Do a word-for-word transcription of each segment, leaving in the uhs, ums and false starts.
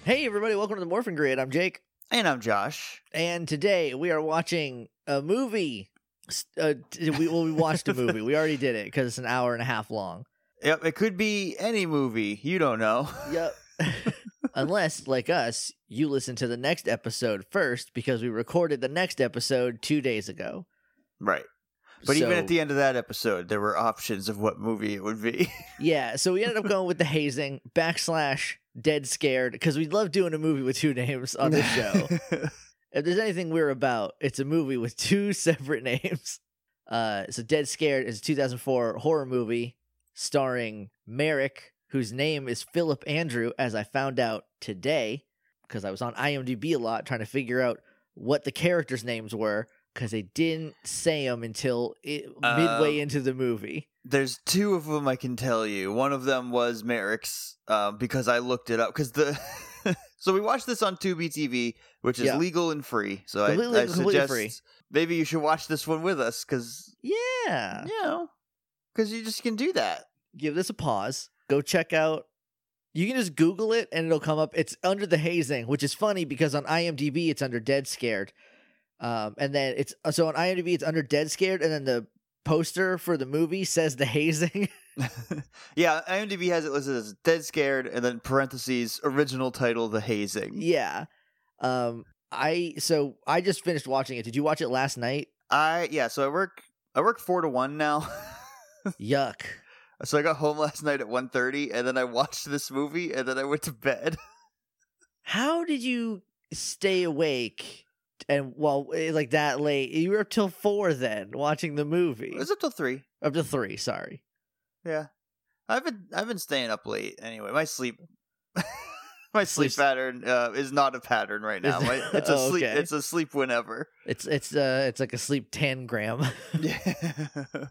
Hey everybody, welcome to the Morphin Grid. I'm Jake. And I'm Josh. And today we are watching a movie. Uh, we, well, we watched a movie. We already did it because it's an hour and a half long. Yep, it could be any movie. You don't know. Yep. Unless, like us, you listen to the next episode first because we recorded the next episode two days ago. Right. But so, even at the end of that episode, there were options of what movie it would be. Yeah, so we ended up going with The Hazing, backslash Dead Scared, because we love doing a movie with two names on this show. If there's anything we're about, it's a movie with two separate names. Uh, so Dead Scared is a two thousand four horror movie starring Merrick, whose name is Philip Andrew, as I found out today, because I was on IMDb a lot trying to figure out what the characters' names were, because they didn't say them until it, uh, midway into the movie. There's two of them I can tell you. One of them was Merrick's, uh, because I looked it up. Because the so we watched this on Tubi T V, which is yeah. legal and free. So completely, I, I suggest free. Maybe you should watch this one with us, because yeah, you know, because you just can do that. Give this a pause. Go check out. You can just Google it and it'll come up. It's under The Hazing, which is funny because on IMDb it's under Dead Scared. Um, and then it's so on IMDb it's under Dead Scared, and then the poster for the movie says The Hazing. Yeah, IMDb has it listed as Dead Scared, and then parentheses original title The Hazing. Yeah. Um. I so I just finished watching it. Did you watch it last night? I yeah. So I work I work four to one now. Yuck. So I got home last night at one thirty, and then I watched this movie, and then I went to bed. How did you stay awake? And well, like that late, you were up till four then watching the movie. It was up till three. Up to three, sorry. Yeah, I've been I've been staying up late anyway. My sleep, my sleep pattern uh, is not a pattern right now. My, it's a oh, sleep. Okay. It's a sleep whenever. It's it's uh it's like a sleep ten gram. Yeah.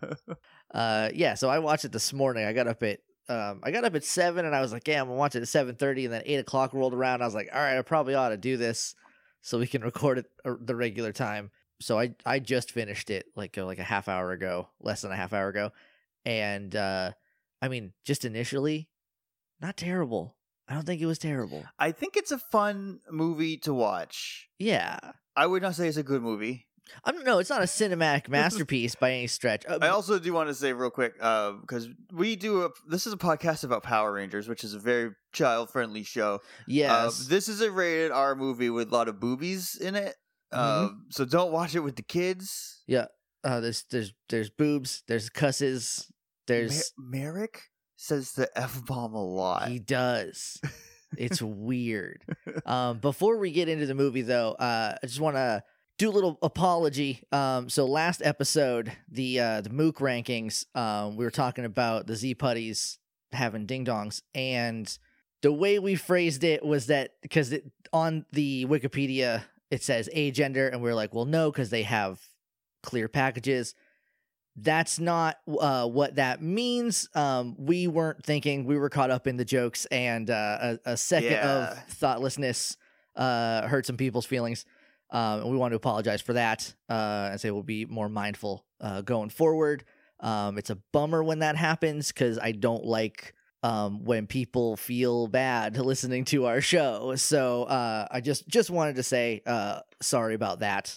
uh yeah. So I watched it this morning. I got up at um I got up at seven, and I was like, yeah, I'm gonna watch it at seven thirty, and then eight o'clock rolled around. I was like, all right, I probably ought to do this, so we can record it the regular time. So I, I just finished it like uh, like a half hour ago, less than a half hour ago. And, uh, I mean, just initially, not terrible. I don't think it was terrible. I think it's a fun movie to watch. Yeah. I would not say it's a good movie. I don't know. It's not a cinematic masterpiece by any stretch. Uh, I also do want to say real quick, uh, because we do a, this is a podcast about Power Rangers, which is a very child-friendly show. Yes. Uh, this is a rated R movie with a lot of boobies in it. Uh, mm-hmm. So don't watch it with the kids. Yeah. Uh, there's there's there's boobs. There's cusses. There's Mer- Merrick says the F-bomb a lot. He does. It's weird. Um, before we get into the movie, though, uh, I just want to do a little apology. Um, so last episode, the uh, the Mook rankings, um, we were talking about the Z Putties having ding dongs, and the way we phrased it was that because it, on the Wikipedia it says agender, and we we're like, well, no, because they have clear packages. That's not uh, what that means. Um, we weren't thinking. We were caught up in the jokes, and uh, a, a second yeah. of thoughtlessness uh, hurt some people's feelings. Um, and we want to apologize for that uh, and say we'll be more mindful uh, going forward. Um, it's a bummer when that happens because I don't like um, when people feel bad listening to our show. So uh, I just just wanted to say uh, sorry about that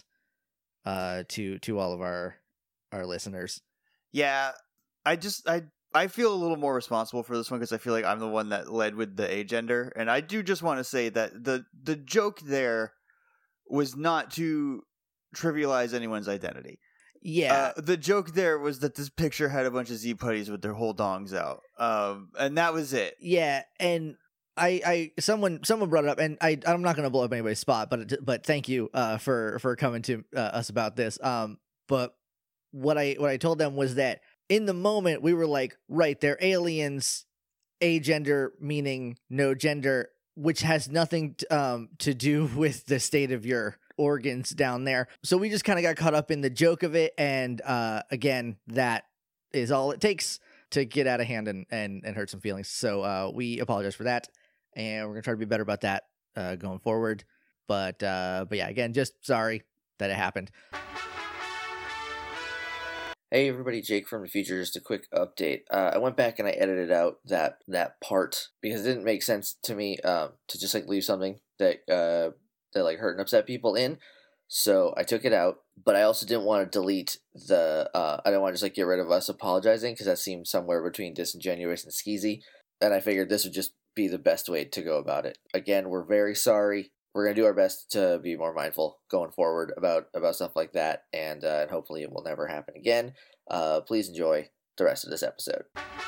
uh, to to all of our our listeners. Yeah, I just I I feel a little more responsible for this one because I feel like I'm the one that led with the agender, and I do just want to say that the the joke there was not to trivialize anyone's identity. Yeah. Uh, the joke there was that this picture had a bunch of Z Putties with their whole dongs out. Um, and that was it. Yeah, and I, I someone someone brought it up, and I I'm not going to blow up anybody's spot, but but thank you uh for for coming to uh, us about this. Um, but what I what I told them was that in the moment we were like, right, they're aliens, agender meaning no gender, which has nothing to, um to do with the state of your organs down there. So we just kind of got caught up in the joke of it, and uh again, that is all it takes to get out of hand and and, and hurt some feelings. So uh we apologize for that, and we're gonna try to be better about that uh going forward. But uh but yeah, again, just sorry that it happened. Hey everybody, Jake from the future. Just a quick update. Uh, I went back and I edited out that that part because it didn't make sense to me um, to just like leave something that uh, that like hurt and upset people in. So I took it out, but I also didn't want to delete the. Uh, I didn't want to just like get rid of us apologizing because that seemed somewhere between disingenuous and skeezy. And I figured this would just be the best way to go about it. Again, we're very sorry. We're gonna do our best to be more mindful going forward about, about stuff like that, and uh, and hopefully it will never happen again. Uh, please enjoy the rest of this episode.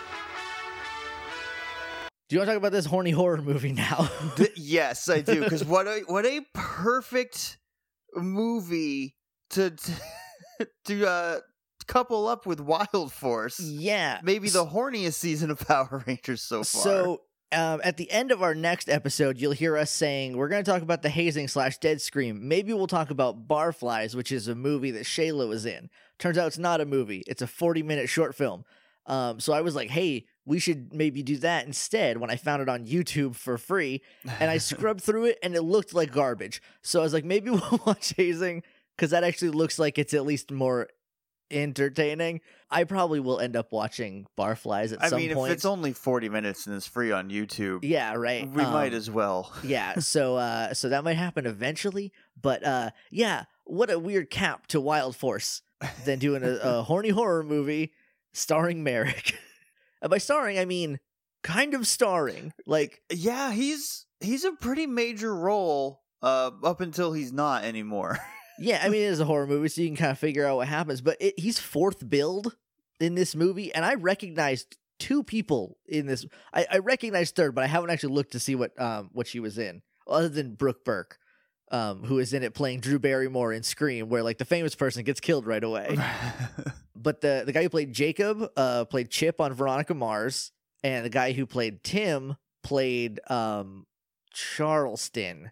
Do you want to talk about this horny horror movie now? Yes, I do. Because what a what a perfect movie to to, to uh, couple up with Wild Force. Yeah, maybe the horniest season of Power Rangers so far. So. Um, at the end of our next episode, you'll hear us saying we're going to talk about the hazing slash dead scream. Maybe we'll talk about Barflies, which is a movie that Shayla was in. Turns out it's not a movie. It's a forty-minute short film. Um, so I was like, hey, we should maybe do that instead when I found it on YouTube for free. And I scrubbed through it, and it looked like garbage. So I was like, maybe we'll watch Hazing, because that actually looks like it's at least more entertaining. I probably will end up watching Barflies at I some mean, point. if it's only forty minutes and it's free on YouTube, yeah, right. we um, might as well. yeah, so uh, so that might happen eventually. But uh, yeah, what a weird cap to Wild Force than doing a, a horny horror movie starring Merrick. And by starring, I mean kind of starring. Like, yeah, he's he's a pretty major role uh, up until he's not anymore. yeah, I mean, it is a horror movie, so you can kind of figure out what happens. But it, he's fourth billed in this movie, and I recognized two people in this. I, I recognized third, but I haven't actually looked to see what um what she was in, other than Brooke Burke, um, who is in it playing Drew Barrymore in Scream, where like the famous person gets killed right away. But the the guy who played Jacob uh played Chip on Veronica Mars, and the guy who played Tim played um Charleston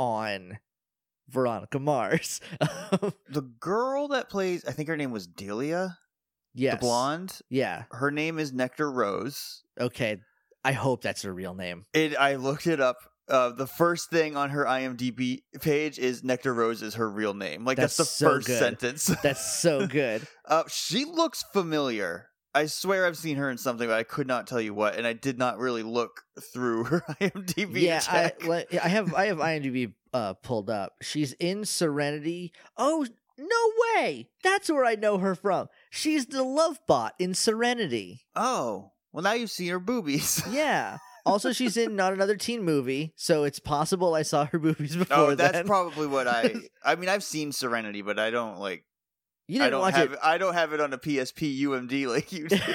on Veronica Mars. The girl that plays, I think her name was Delia. Yes. The blonde. Yeah. Her name is Nectar Rose. Okay. I hope that's her real name. It. I looked it up. Uh, the first thing on her I M D B page is Nectar Rose is her real name. Like that's, that's the so first good. sentence. That's so good. uh, she looks familiar. I swear I've seen her in something, but I could not tell you what, and I did not really look through her I M D B. Yeah, I, check. like, I have I have I M D B uh, pulled up. She's in Serenity. Oh, no way! That's where I know her from. She's the love bot in Serenity. Oh, well, now you've seen her boobies. Yeah. Also, she's in Not Another Teen Movie, so it's possible I saw her boobies before. Oh, that's then. probably what I. I mean, I've seen Serenity, but I don't like. You didn't I don't watch have it. I don't have it on a P S P U M D like you do.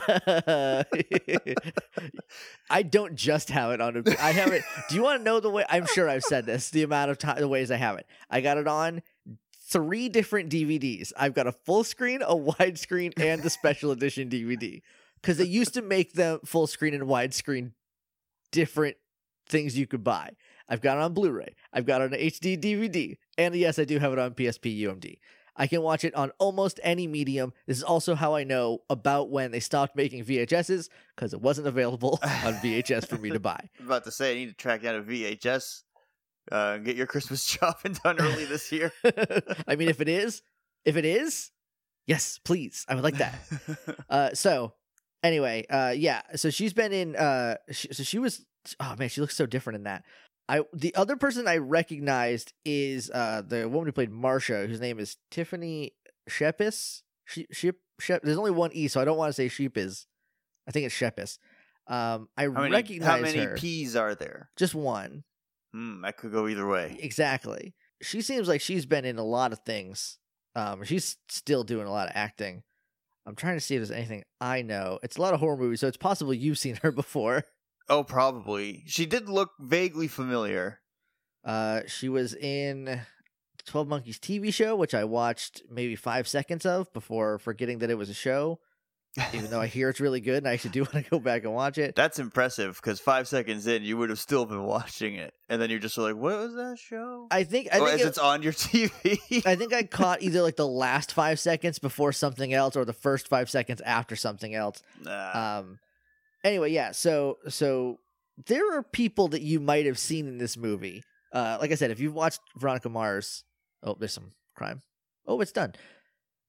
I don't just have it on a. I have it. Do you want to know the way? I'm sure I've said this. The amount of time, the ways I have it. I got it on three different D V Ds. I've got a full screen, a widescreen, and the special edition D V D. Because they used to make the full screen and widescreen different things you could buy. I've got it on Blu-ray. I've got it on H D D V D, and yes, I do have it on P S P U M D. I can watch it on almost any medium. This is also how I know about when they stopped making V H S's, because it wasn't available on V H S for me to buy. I was about to say, I need to track down a V H S. Uh, get your Christmas shopping done early this year. I mean, if it is, if it is, yes, please. I would like that. uh, so, anyway, uh, yeah. So she's been in. Uh, she, so she was. Oh man, she looks so different in that. I the other person I recognized is uh the woman who played Marsha, whose name is Tiffany Shepis. She Shep Shep. There's only one E, so I don't want to say Sheepis. I think it's Shepis. Um, I how many, recognize How many her. P's are there? Just one. Hmm, that could go either way. Exactly. She seems like she's been in a lot of things. Um, she's still doing a lot of acting. I'm trying to see if there's anything I know. It's a lot of horror movies, so it's possible you've seen her before. Oh, probably. She did look vaguely familiar. Uh, she was in twelve Monkeys T V show, which I watched maybe five seconds of before forgetting that it was a show. Even though I hear it's really good, and I actually do want to go back and watch it. That's impressive, because five seconds in, you would have still been watching it, and then you're just like, "What was that show?" I think. I oh, think as it, it's on your T V. I think I caught either like the last five seconds before something else, or the first five seconds after something else. Nah. Um. Anyway, yeah. So, so there are people that you might have seen in this movie. Uh, like I said, if you've watched Veronica Mars, oh, there's some crime. Oh, it's done.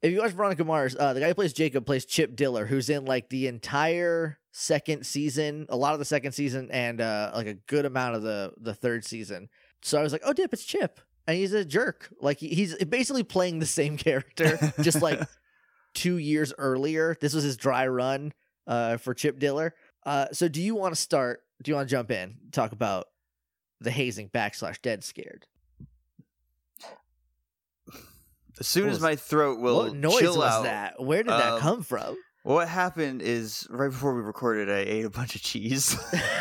If you watch Veronica Mars, uh, the guy who plays Jacob plays Chip Diller, who's in like the entire second season, a lot of the second season, and uh, like a good amount of the the third season. So I was like, oh, dip, it's Chip, and he's a jerk. Like he, he's basically playing the same character, just like two years earlier. This was his dry run uh, for Chip Diller. Uh, so do you want to start? Do you want to jump in, talk about the hazing backslash dead scared? As soon What as was- my throat will What noise chill was out, that? Where did that Um, come from? what happened is right before we recorded, I ate a bunch of cheese.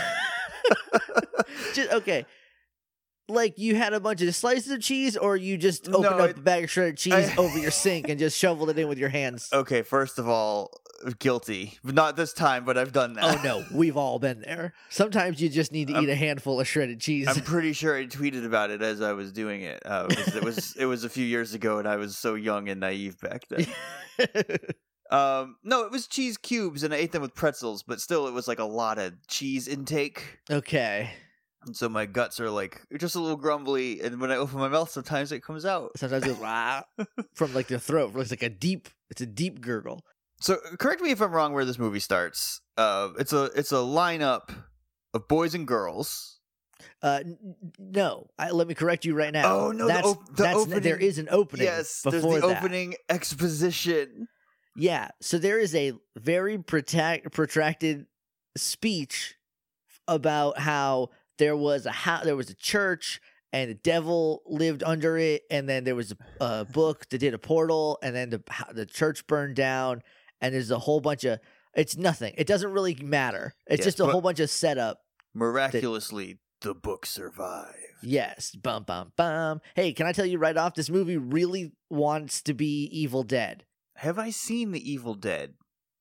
Just, okay. Like you had a bunch of slices of cheese, or you just opened No, up it- a bag of shredded cheese I- over your sink and just shoveled it in with your hands. Okay, first of all, guilty. Not this time, but I've done that. Oh no, we've all been there. Sometimes you just need to I'm- eat a handful of shredded cheese. I'm pretty sure I tweeted about it as I was doing it. Uh, because it was it was a few years ago, and I was so young and naive back then. Um, no, it was cheese cubes, and I ate them with pretzels. But still, it was like a lot of cheese intake, Okay. and so my guts are like just a little grumbly. And when I open my mouth, sometimes it comes out. Sometimes it goes "Wah," from like the throat. It's like a deep. It's a deep gurgle. So, correct me if I'm wrong. Where this movie starts? Uh, it's a it's a lineup of boys and girls. Uh, n- n- no. I, let me correct you right now. Oh, no, the that's, op- the that's opening- there is an opening. Yes, before there's the that. opening exposition. Yeah, so there is a very protact- protracted speech about how there was a ho- there was a church and the devil lived under it, and then there was a, a book that did a portal, and then the the church burned down, and there's a whole bunch of it's nothing. It doesn't really matter. It's Yes, just a but- whole bunch of setup. Miraculously, the book survived. Yes, bum bum bum. Hey, can I tell you right off? This movie really wants to be Evil Dead. Have I seen The Evil Dead?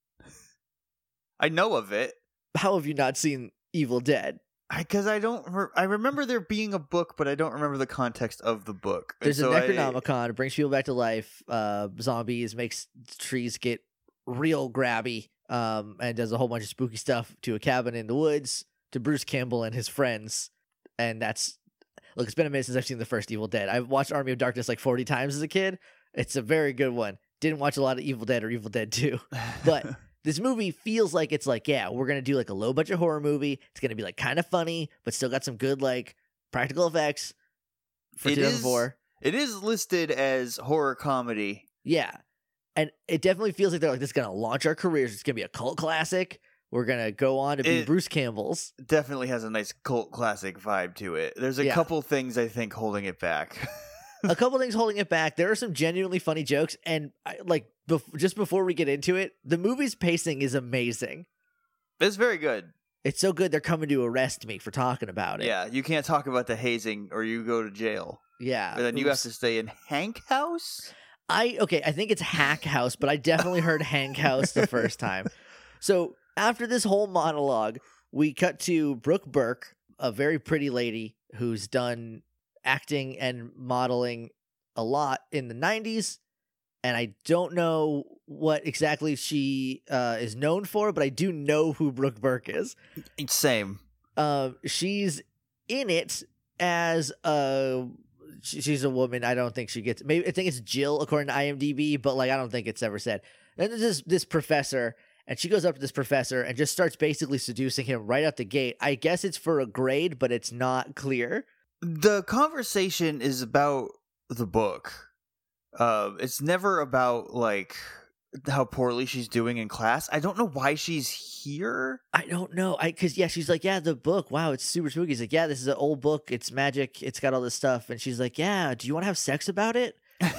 I know of it How have you not seen Evil Dead? because I, don't. Re- I remember there being a book, but I don't remember the context of the book. And There's so a I- Necronomicon. It brings people back to life. Uh, zombies, makes trees get real grabby, um, and does a whole bunch of spooky stuff to a cabin in the woods, to Bruce Campbell and his friends. And that's look. It's been a minute since I've seen the first Evil Dead. I've watched Army of Darkness like forty times as a kid. It's a very good one. Didn't watch a lot of Evil Dead or Evil Dead two. But this movie feels like it's like, yeah, we're gonna do like a low budget horror movie. It's gonna be like kind of funny, but still got some good like practical effects for It two thousand is- four. it is listed as horror comedy. Yeah. And it definitely feels like they're like, this is going to launch our careers. It's going to be a cult classic. We're going to go on to be It- Bruce Campbell's. Definitely has a nice cult classic vibe to it. There's a Yeah. couple things I think holding it back. A couple things holding it back. There are some genuinely funny jokes. And I, like, bef- just before we get into it, the movie's pacing is amazing. It's very good. It's so good they're coming to arrest me for talking about it. Yeah, you can't talk about the hazing or you go to jail. Yeah. And then you have Oops. to stay in Hank House? I okay, I think it's Hack House, but I definitely heard Hank House the first time. So after this whole monologue, we cut to Brooke Burke, a very pretty lady who's done acting and modeling a lot in the nineties, and I don't know what exactly she uh, is known for, but I do know who Brooke Burke is. Same. Uh, she's in it as a she, she's a woman. I don't think she gets maybe I think it's Jill according to IMDb, but like I don't think it's ever said. And there's this this professor, and she goes up to this professor and just starts basically seducing him right out the gate. I guess it's for a grade, but it's not clear. The conversation is about the book. Uh, it's never about like how poorly she's doing in class. I don't know why she's here. I don't know. I because yeah, she's like, yeah, the book. Wow, it's super spooky. He's like, yeah, this is an old book. It's magic. It's got all this stuff. And she's like, yeah, do you want to have sex about it?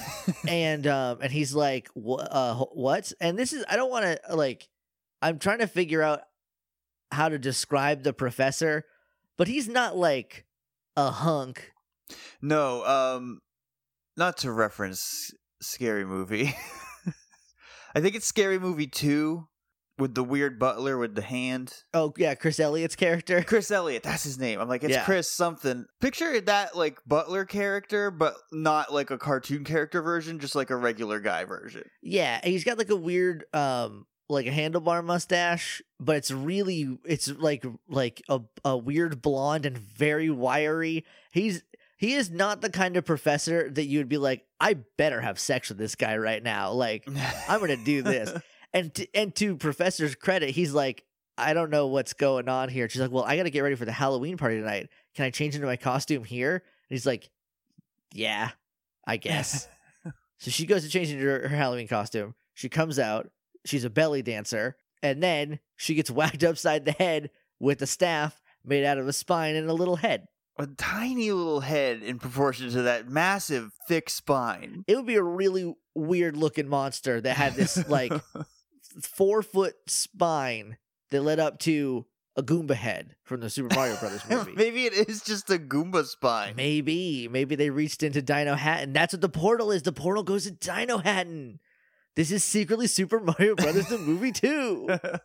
and um and he's like, what? Uh, wh- what? And this is I don't want to like. I'm trying to figure out how to describe the professor, but he's not like a hunk. No, um, not to reference Scary Movie. I think it's Scary Movie two with the weird butler with the hand. Oh yeah, Chris Elliott's character. Chris Elliott, that's his name. I'm like, it's Yeah. Chris something. Picture that like butler character, but not like a cartoon character version, just like a regular guy version. Yeah, and he's got like a weird um like a handlebar mustache, but it's really it's like like a a weird blonde and very wiry. He's he is not the kind of professor that you would be like, I better have sex with this guy right now. Like, I'm gonna do this. And to, and to Professor's credit, he's like, I don't know what's going on here. She's like, well, I got to get ready for the Halloween party tonight. Can I change into my costume here? And he's like, yeah, I guess. So she goes to change into her, her Halloween costume. She comes out. She's a belly dancer. And then she gets whacked upside the head with a staff made out of a spine and a little head. A tiny little head in proportion to that massive, thick spine. It would be a really weird looking monster that had this like four foot spine that led up to a Goomba head from the Super Mario Brothers movie. Maybe it is just a Goomba spine. Maybe. Maybe they reached into Dino Hatton. That's what the portal is. The portal goes to Dino Hatton. This is secretly Super Mario Brothers the movie too.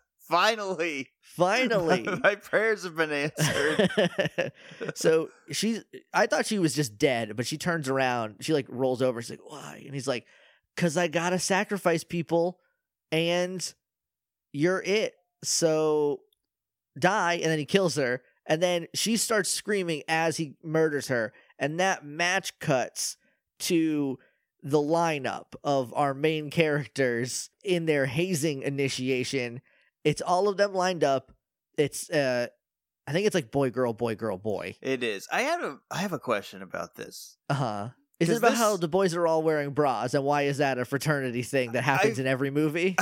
Finally. Finally. My prayers have been answered. So she's I thought she was just dead, but she turns around. She like rolls over. She's like, why? And he's like, because I gotta sacrifice people and you're it. So die. And then he kills her. And then she starts screaming as he murders her. And that match cuts to the lineup of our main characters in their hazing initiation. It's all of them lined up. It's uh I think it's like boy girl boy girl boy. It is. I have a I have a question about this. Uh-huh. Is it Does about this- how the boys are all wearing bras and why is that a fraternity thing that happens I- in every movie?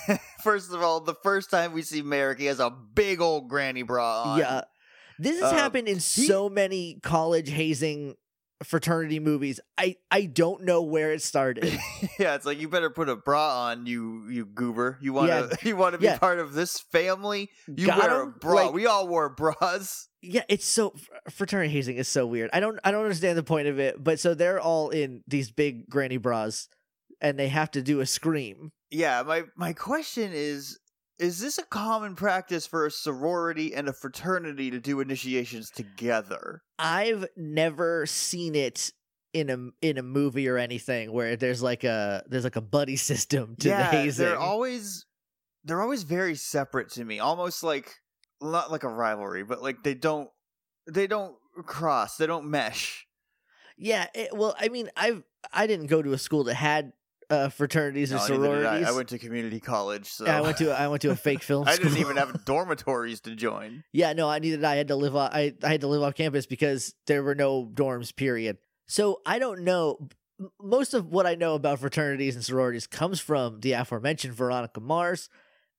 First of all, the first time we see Merrick, he has a big old granny bra on. Yeah. This has Um, happened in so many college hazing fraternity movies. I I don't know where it started. Yeah, it's like you better put a bra on, you you goober. You want to Yeah. you want to be Yeah. part of this family? You Got wear a 'em? bra. Like- We all wore bras. Yeah, it's so fraternity hazing is so weird. I don't I don't understand the point of it, but so they're all in these big granny bras and they have to do a scream. Yeah, my my question is is this a common practice for a sorority and a fraternity to do initiations together? I've never seen it in a in a movie or anything where there's like a there's like a buddy system to yeah, the hazing. they're always they're always very separate to me, almost like not like a rivalry, but like they don't they don't cross, they don't mesh. Yeah, it, well, I mean, I've I didn't go to a school that had uh, fraternities or No, neither did sororities. I. I went to community college, so Yeah, I went to I went to a fake film I school. didn't even have dormitories to join. Yeah, no, I needed. I had to live. On, I I had to live off campus because there were no dorms. Period. So I don't know. M- Most of what I know about fraternities and sororities comes from the aforementioned Veronica Mars,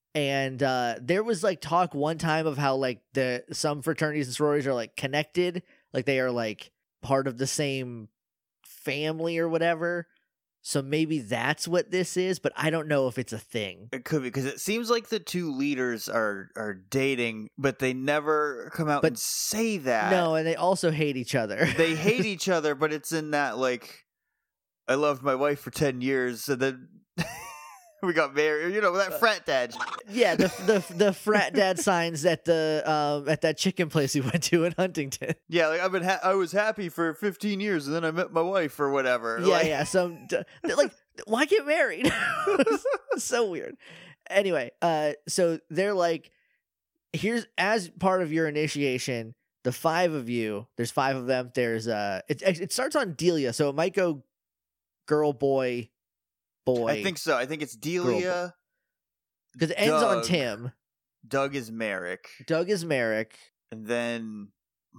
and uh, there was like talk one time of how like the some fraternities and sororities are like connected, like they are like part of the same family or whatever. So maybe that's what this is, but I don't know if it's a thing. It could be because it seems like the two leaders are are dating, but they never come out But- and say that. No, and they also hate each other. They hate each other, but it's in that like, I loved my wife for ten years, and then we got married. You know that frat dad. Yeah, the the the frat dad signs at the um at that chicken place we went to in Huntington. Yeah, like I've been ha- I was happy for fifteen years, and then I met my wife or whatever. Yeah, Like- yeah. So d- like, why get married? So weird. Anyway, uh, so they're like, here's as part of your initiation, the five of you. There's five of them. There's uh, it it starts on Delia, so it might go girl, boy, boy. I think so. I think it's Delia. because it ends on Doug. Tim. Doug is Merrick, Doug is Merrick. and then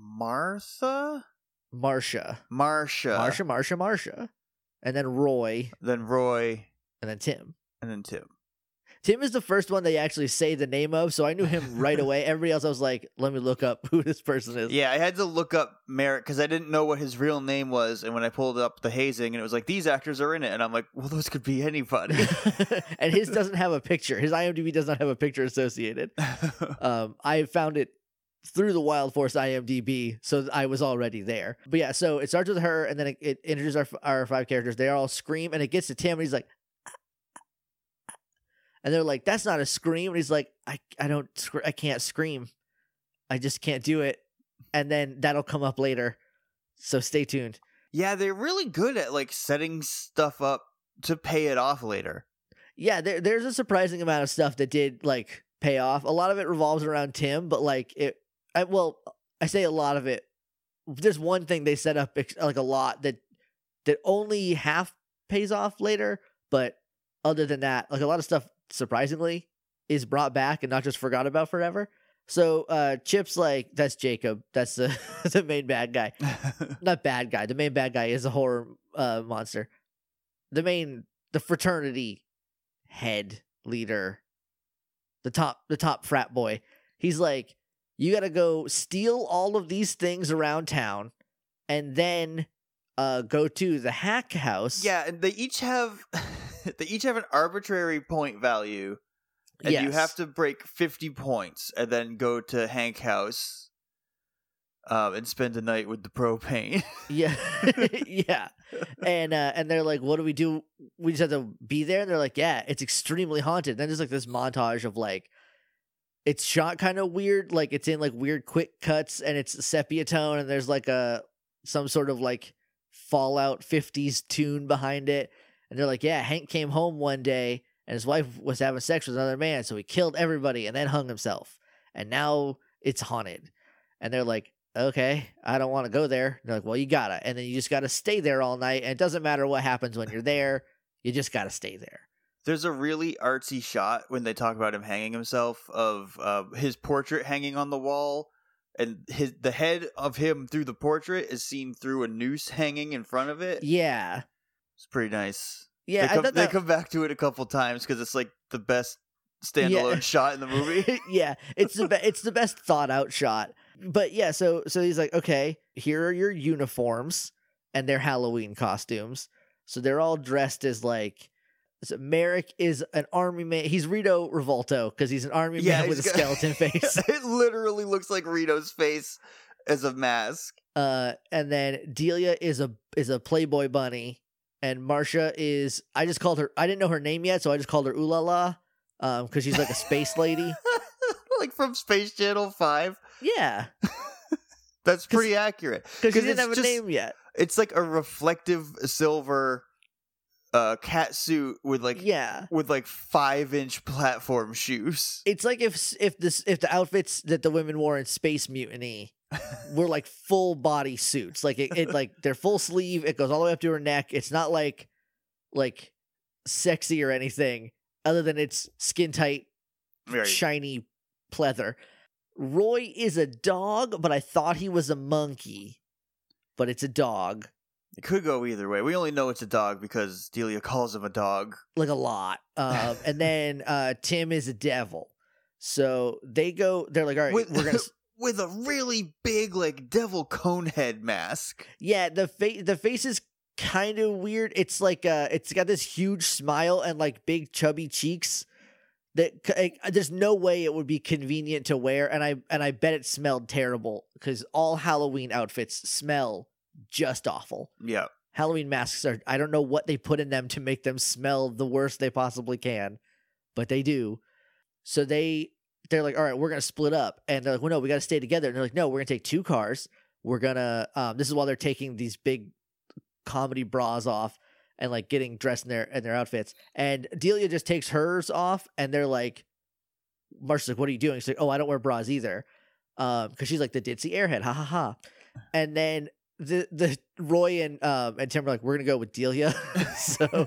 Martha, Marsha. Marsha, Marsha, Marsha, Marsha. And then Roy, then Roy, and then Tim. and then Tim. Tim is the first one they actually say the name of, so I knew him right away. Everybody else, I was like, let me look up who this person is. Yeah, I had to look up Merrick because I didn't know what his real name was, and when I pulled up the hazing, and it was like these actors are in it, and I'm like, well, those could be anybody. And his doesn't have a picture. His IMDb does not have a picture associated. Um, I found it through the Wild Force IMDb, so I was already there. But yeah, so it starts with her, and then it, it introduces our our five characters. They all scream, and it gets to Tim, and he's like, and they're like, "That's not a scream," and he's like, "I I don't scr- I can't scream, I just can't do it." And then that'll come up later, so stay tuned. Yeah, they're really good at like setting stuff up to pay it off later. Yeah, there there's a surprising amount of stuff that did like pay off. A lot of it revolves around Tim, but like it, I well, I say a lot of it there's one thing they set up ex- like a lot that that only half pays off later, but other than that, like a lot of stuff surprisingly is brought back and not just forgot about forever. So uh Chip's like, that's Jacob, that's the the main bad guy. Not bad guy, the main bad guy is a horror uh monster. The main the fraternity head leader, the top the top frat boy. He's like, you gotta go steal all of these things around town and then uh go to the hack house. Yeah, and they each have they each have an arbitrary point value. And yes. you have to break fifty points and then go to Hank House uh, and spend the night with the propane. Yeah. Yeah. And uh, and they're like, what do we do? We just have to be there? And they're like, yeah, it's extremely haunted. And then there's like this montage of like, it's shot kind of weird. Like it's in like weird quick cuts and it's sepia tone. And there's like a, some sort of like Fallout fifties tune behind it. And they're like, yeah, Hank came home one day and his wife was having sex with another man, so he killed everybody and then hung himself. And now it's haunted. And they're like, okay, I don't want to go there. And they're like, well, you gotta. And then you just gotta stay there all night. And it doesn't matter what happens when you're there. You just gotta stay there. There's a really artsy shot when they talk about him hanging himself of uh, his portrait hanging on the wall. And his the head of him through the portrait is seen through a noose hanging in front of it. Yeah. It's pretty nice. Yeah, they come, I thought they that... come back to it a couple times because it's like the best standalone yeah. shot in the movie. Yeah, it's the be- it's the best thought out shot. But yeah, so so he's like, okay, here are your uniforms and their Halloween costumes. So they're all dressed as like. So Merrick is an army man. He's Rito Revolto because he's an army yeah, man with a got... skeleton face. It literally looks like Rito's face as a mask. Uh, and then Delia is a is a Playboy bunny. And Marcia is, I just called her, I didn't know her name yet, so I just called her Ooh La La, um, because she's like a space lady. Like from Space Channel five? Yeah. That's pretty accurate. Because she didn't have just, a name yet. It's like a reflective silver uh, cat suit with like yeah. with like five inch platform shoes. It's like if if this if the outfits that the women wore in Space Mutiny were like full body suits, like it, it like they're full sleeve, it goes all the way up to her neck. It's not like like sexy or anything other than it's skin tight, right. Shiny pleather. Roy is a dog, but I thought he was a monkey, but it's a dog. It could go either way. We only know it's a dog because Delia calls him a dog. Like a lot. Um, and then uh, Tim is a devil. So they go, they're like, all right, with, we're going to... With a really big, like, devil cone head mask. Yeah, the, fa- the face is kind of weird. It's like, uh, it's got this huge smile and, like, big chubby cheeks. That like, there's no way it would be convenient to wear. And I, and I bet it smelled terrible because all Halloween outfits smell just awful. Yeah. Halloween masks are, I don't know what they put in them to make them smell the worst they possibly can, but they do. So they, they're like, all right, we're going to split up. And they're like, well, no, we got to stay together. And they're like, no, we're going to take two cars. We're going to, um, this is while they're taking these big comedy bras off and like getting dressed in their, in their outfits. And Delia just takes hers off and they're like, Marcia's like, what are you doing? She's like, oh, I don't wear bras either. Um, cause she's like the ditzy airhead. Ha ha ha. And then the, the Roy and, um, and Tim are like, we're going to go with Delia. so,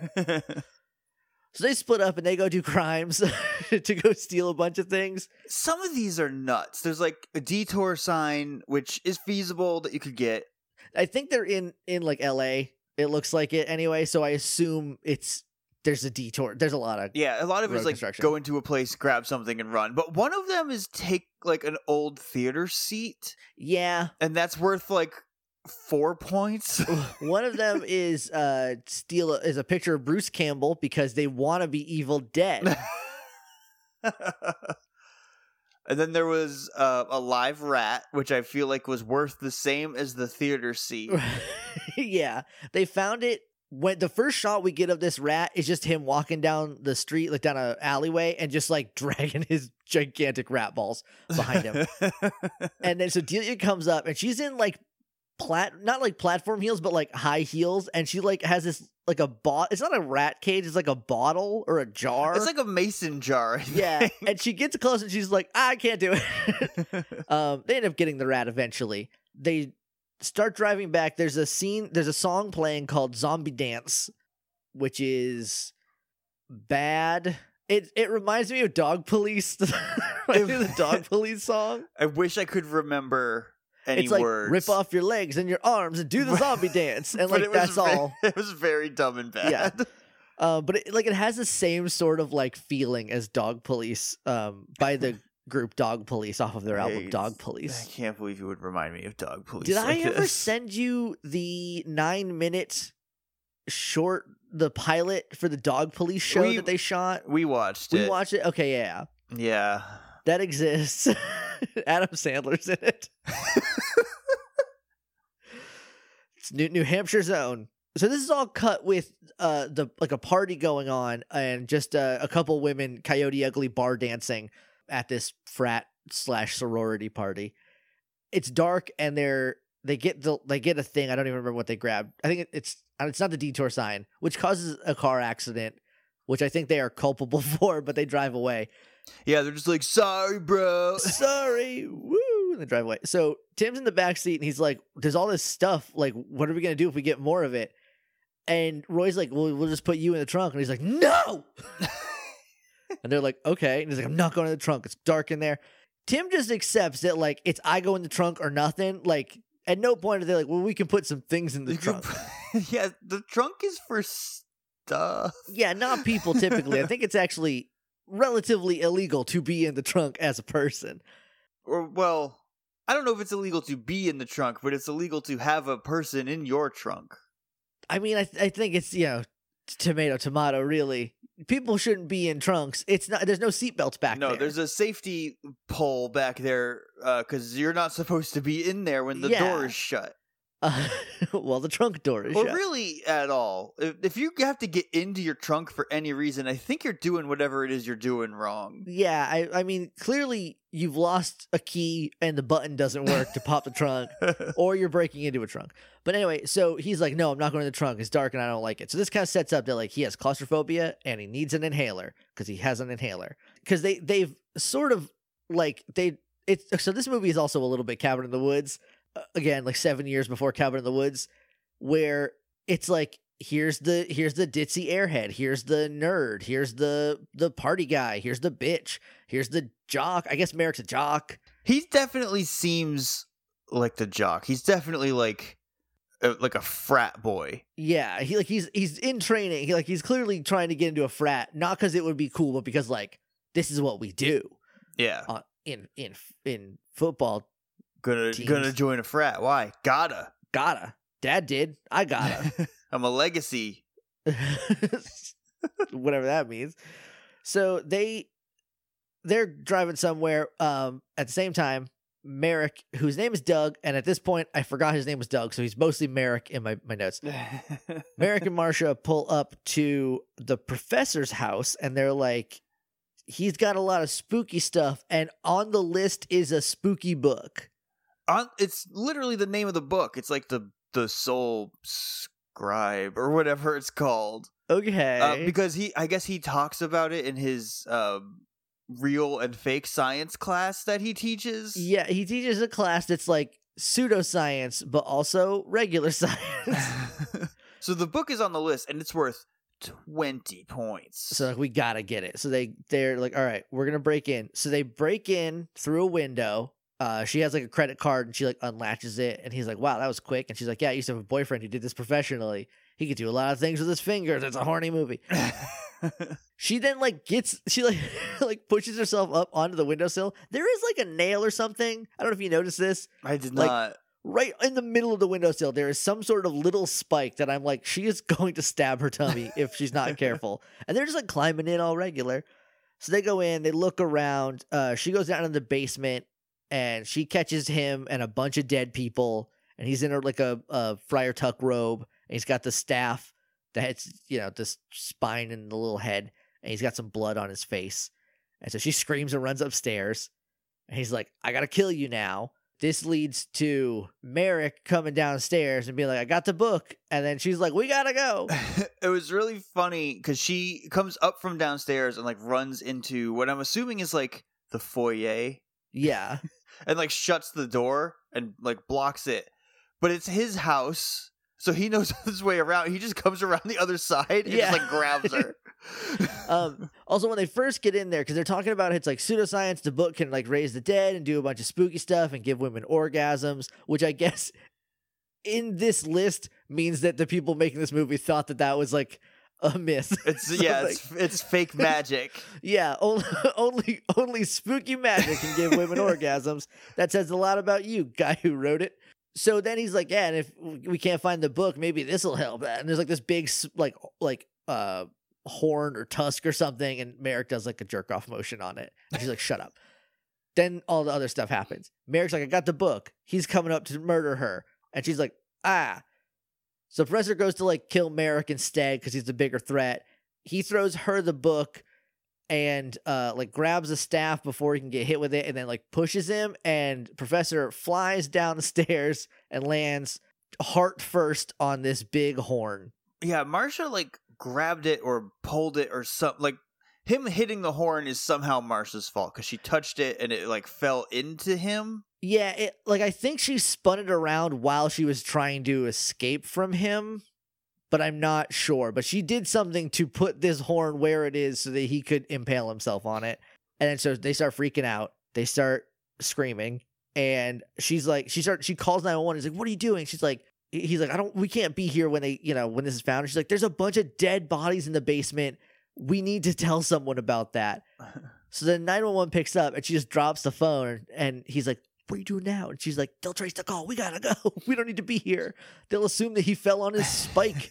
So they split up and they go do crimes to go steal a bunch of things. Some of these are nuts. There's like a detour sign, which is feasible that you could get. I think they're in, in like L A. It looks like it anyway. So I assume it's, there's a detour. There's a lot of Yeah, a lot of it is like go into a place, grab something and run. But one of them is take like an old theater seat. Yeah. And that's worth like four points. One of them is uh steal a, is a picture of Bruce Campbell because they want to be Evil Dead. And then there was uh, a live rat, which I feel like was worth the same as the theater seat. Yeah, they found it when the first shot we get of this rat is just him walking down the street, like down an alleyway, and just like dragging his gigantic rat balls behind him. And then so Delia comes up and she's in like plat not like platform heels but like high heels, and she like has this like a bot it's not a rat cage, it's like a bottle or a jar. It's like a mason jar. Yeah. And she gets close and she's like, I can't do it. um they end up getting the rat eventually. They start driving back. There's a scene, there's a song playing called Zombie Dance, which is bad. It it reminds me of Dog Police. Reminds me of the Dog Police song. I wish I could remember any It's like words. rip off your legs and your arms and do the zombie dance, and But like it was that's ve- all. It was very dumb and bad. Yeah. Uh, but it, like it has the same sort of like feeling as Dog Police, um, by the group Dog Police off of their album Hey, Dog I Police. can't believe you would remind me of Dog Police. Did I like ever this. send you the nine minute short, the pilot for the Dog Police show We- that they shot? We watched We it. watched it. Okay, yeah, Yeah. that exists. Adam Sandler's in it. It's New New Hampshire's own. So this is all cut with uh the like a party going on and just uh, a couple women Coyote Ugly bar dancing at this frat slash sorority party. It's dark and they're they get the they get a thing. I don't even remember what they grabbed. I think it, it's it's not the detour sign, which causes a car accident, which I think they are culpable for, but they drive away. Yeah, they're just like, sorry, bro. Sorry, woo, and they drive away. So Tim's in the back seat and he's like, "There's all this stuff. Like, what are we gonna do if we get more of it?" And Roy's like, "Well, we'll just put you in the trunk." And he's like, "No." And they're like, "Okay." And he's like, "I'm not going in the trunk. It's dark in there." Tim just accepts that like it's I go in the trunk or nothing. Like at no point are they like, "Well, we can put some things in the You can trunk." put- yeah, the trunk is for stuff. Yeah, not people typically. I think it's actually relatively illegal to be in the trunk as a person. Or, well, I don't know if it's illegal to be in the trunk, but it's illegal to have a person in your trunk. I mean, I th- I think it's, you know, t- tomato tomato. Really, people shouldn't be in trunks. It's not. There's no seatbelts back no, there. there's a safety pole back there because you're not supposed to be in there when the Yeah. door is shut. Uh, well, the trunk door is Or shut. really at all. If, if you have to get into your trunk for any reason, I think you're doing whatever it is you're doing wrong. Yeah, I I mean, clearly you've lost a key and the button doesn't work to pop the trunk, or you're breaking into a trunk. But anyway, so he's like, "No, I'm not going to the trunk. It's dark and I don't like it." So this kind of sets up that like he has claustrophobia and he needs an inhaler because he has an inhaler. Because they they've sort of like they it's so this movie is also a little bit Cabin in the Woods. Uh, again, like seven years before Cabin in the Woods, where it's like here's the here's the ditzy airhead, here's the nerd, here's the the party guy, here's the bitch, here's the jock. I guess Merrick's a jock. He definitely seems like the jock. He's definitely like a, like a frat boy. Yeah, he like he's he's in training. He like he's clearly trying to get into a frat, not because it would be cool, but because like this is what we do Yeah, uh, in in in football. gonna teams. gonna join a frat. Why? Gotta. Gotta. Dad did. I gotta. I'm a legacy. Whatever that means. So they they're driving somewhere. Um, at the same time, Merrick, whose name is Doug, and at this point I forgot his name was Doug, so he's mostly Merrick in my, my notes. Merrick and Marcia pull up to the professor's house, and they're like, he's got a lot of spooky stuff, and on the list is a spooky book. On, it's literally the name of the book. It's like the the Soul Scribe or whatever it's called. Okay. Uh, because he, I guess he talks about it in his um, real and fake science class that he teaches. Yeah, he teaches a class that's like pseudoscience, but also regular science. So the book is on the list, and it's worth twenty points. So like, we gotta get it. So they they're like, all right, we're gonna break in. So they break in through a window. Uh, she has like a credit card and she like unlatches it, and he's like, "Wow, that was quick." And she's like, "Yeah, I used to have a boyfriend who did this professionally. He could do a lot of things with his fingers. It's a horny movie." She then like gets she like like pushes herself up onto the windowsill. There is like a nail or something. I don't know if you noticed this. I did like, not. Right in the middle of the windowsill, there is some sort of little spike that I'm like, she is going to stab her tummy if she's not careful. And they're just like climbing in all regular. So they go in, they look around. Uh, she goes down in the basement and she catches him and a bunch of dead people. And he's in her like a, a Friar Tuck robe. And he's got the staff that's, you know, this spine and the little head. And he's got some blood on his face. And so she screams and runs upstairs. And he's like, "I got to kill you now." This leads to Merrick coming downstairs and being like, "I got the book." And then she's like, "We gotta go." It was really funny because she comes up from downstairs and like runs into what I'm assuming is like the foyer Yeah. and like shuts the door and like blocks it. but it's his house, so he knows his way around. He just comes around the other side and Yeah. just like grabs her. um, also, when they first get in there, because they're talking about it's like pseudoscience, the book can like raise the dead and do a bunch of spooky stuff and give women orgasms, which I guess in this list means that the people making this movie thought that that was like a myth. It's So, yeah, like, it's, it's fake magic. yeah, only, only only spooky magic can give women orgasms. That says a lot about you, guy who wrote it. So then he's like, yeah, and if we can't find the book, maybe this will help. And there's like this big s- like like uh horn or tusk or something, and Merrick does like a jerk off motion on it. And she's like, shut up. Then all the other stuff happens. Merrick's like, I got the book. He's coming up to murder her. And she's like, ah. So Professor goes to like kill Merrick instead because he's the bigger threat. He throws her the book and uh like grabs a staff before he can get hit with it, and then like pushes him, and Professor flies down the stairs and lands heart first on this big horn. Yeah, Marsha like grabbed it or pulled it or something. Like him hitting the horn is somehow Marsha's fault because she touched it and it like fell into him. Yeah, it like I think she spun it around while she was trying to escape from him, but I'm not sure. But she did something to put this horn where it is so that he could impale himself on it. And then so they start freaking out. They start screaming, and she's like, she start she calls nine one one. He's like, "What are you doing?" She's like, he's like, "I don't. We can't be here when they, you know, when this is found." And she's like, "There's a bunch of dead bodies in the basement. We need to tell someone about that." So then nine one one picks up, and she just drops the phone, and he's like, "What are you doing now?" And she's like, "They'll trace the call. We gotta go. We don't need to be here. They'll assume that he fell on his spike."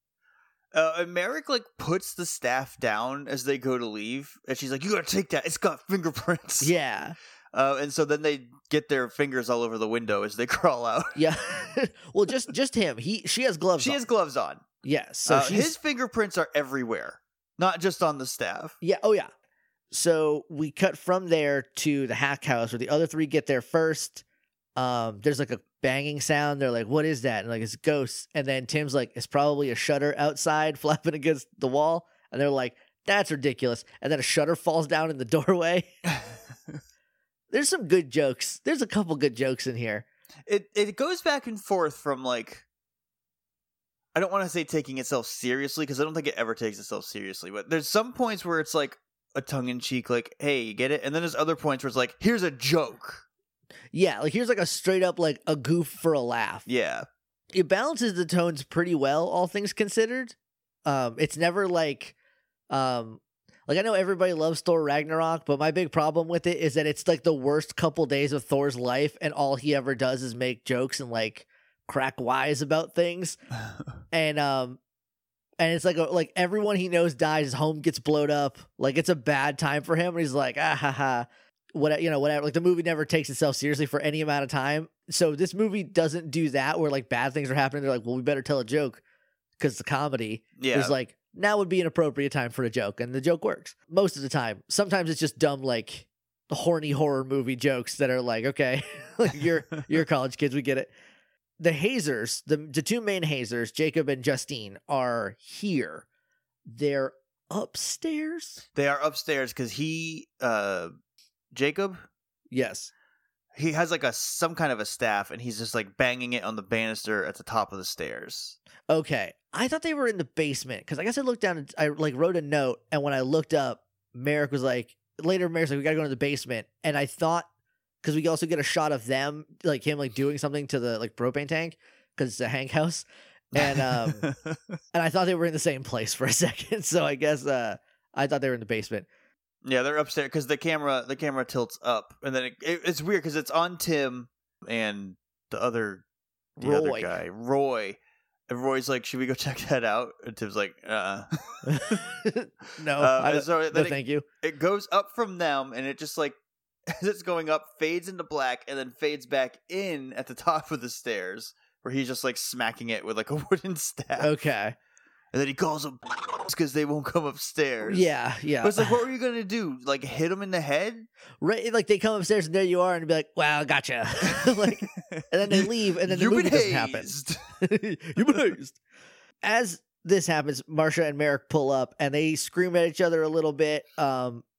Uh, and Merrick like puts the staff down as they go to leave, and she's like, "You gotta take that. It's got fingerprints." Yeah. Uh, and so then they get their fingers all over the window as they crawl out. Yeah. Well, just just him. He she has gloves She on. has gloves on. Yes. So Uh, she's his fingerprints are everywhere, not just on the staff. Yeah, oh yeah. So we cut from there to the hack house where the other three get there first. Um, there's like a banging sound. They're like, "What is that?" And like, it's ghosts. And then Tim's like, "It's probably a shutter outside flapping against the wall." And they're like, "That's ridiculous." And then a shutter falls down in the doorway. There's some good jokes. There's a couple good jokes in here. It it goes back and forth from like, I don't want to say taking itself seriously because I don't think it ever takes itself seriously, but there's some points where it's like a tongue-in-cheek like, "Hey, you get it?" And then there's other points where it's like, "Here's a joke." Yeah, like here's like a straight up like a goof for a laugh. Yeah. It balances the tones pretty well, all things considered. Um, it's never like, um, like I know everybody loves Thor Ragnarok, but my big problem with it is that it's like the worst couple days of Thor's life, and all he ever does is make jokes and like crack wise about things, and um, and it's like a, like everyone he knows dies, his home gets blowed up, like it's a bad time for him, and he's like, ah ha ha. What you know, whatever. Like the movie never takes itself seriously for any amount of time. So this movie doesn't do that where like bad things are happening. They're like, well, we better tell a joke because it's a comedy. Yeah. There's like now would be an appropriate time for a joke, and the joke works most of the time. Sometimes it's just dumb like horny horror movie jokes that are like, okay, like you're you're college kids, we get it. The hazers, the the two main hazers, Jacob and Justine, are here. They're upstairs. They are upstairs because he, uh, Jacob, Yes. he has like a some kind of a staff, and he's just like banging it on the banister at the top of the stairs. Okay. I thought they were in the basement because I guess I looked down and I like wrote a note, and when I looked up, Merrick was like, later Merrick's like, "We gotta go to the basement," and I thought because we also get a shot of them, like him like doing something to the like propane tank because it's a Hank house, and um and I thought they were in the same place for a second, so I guess uh I thought they were in the basement. Yeah, they're upstairs because the camera the camera tilts up, and then it, it, it's weird because it's on Tim and the other the Roy. other guy, Roy. And Roy's like, "Should we go check that out?" And Tim's like, "Uh." No, Uh, I and don't, so no, then it- thank you. It goes up from them, and it just like as it's going up, fades into black, and then fades back in at the top of the stairs, where he's just like smacking it with like a wooden staff. Okay. And then he calls them because they won't come upstairs. Yeah, yeah. But it's like, what were you gonna do? Like hit him in the head? Right, like they come upstairs and there you are, and be like, "Wow, gotcha." Like, and then they leave, and then the You've movie been doesn't happen. hazed. You've been hazed. As this happens, Marsha and Merrick pull up, and they scream at each other a little bit. Um,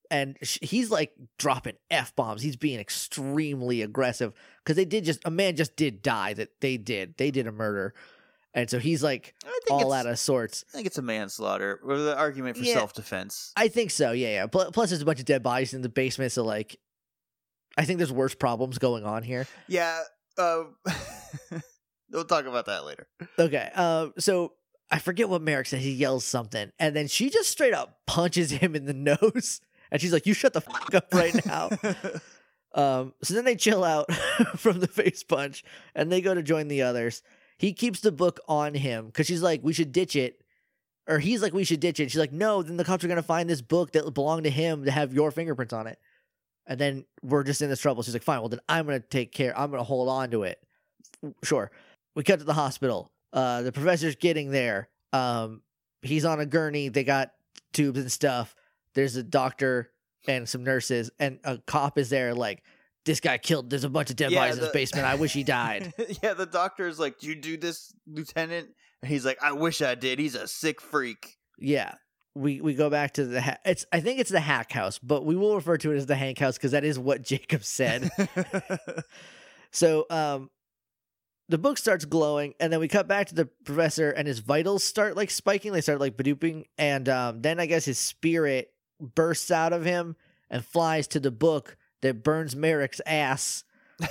and sh- he's like dropping F bombs. He's being extremely aggressive because they did just a man just did die. That they did they did a murder, and so he's like I think all it's, out of sorts. I think it's a manslaughter or the argument for Yeah. self defense. I think so. Yeah, yeah. Pl- Plus, there's a bunch of dead bodies in the basement, so like, I think there's worse problems going on here. Yeah. Uh, we'll talk about that later. Okay. Uh, so I forget what Merrick said. He yells something, and then she just straight up punches him in the nose, and she's like, "You shut the fuck up right now." um. So then they chill out from the face punch, and they go to join the others. He keeps the book on him because she's like, "We should ditch it," or he's like, "We should ditch it." She's like, "No." Then the cops are gonna find this book that belonged to him to have your fingerprints on it, and then we're just in this trouble. She's like, "Fine. Well, then I'm gonna take care. I'm gonna hold on to it." Sure. We cut to the hospital. Uh, the professor's getting there. Um, he's on a gurney. They got tubes and stuff. There's a doctor and some nurses, and a cop is there. Like, this guy killed. There's a bunch of dead Yeah, bodies in the- this basement. I wish he died. Yeah, the doctor's like, "Do you do this, Lieutenant?" And he's like, "I wish I did. He's a sick freak." Yeah. We we go back to the ha- it's I think it's the Hack House, but we will refer to it as the Hank House because that is what Jacob said. So um, the book starts glowing, and then we cut back to the professor, and his vitals start like spiking. They start like badooping, and um, then I guess his spirit bursts out of him and flies to the book that burns Merrick's ass.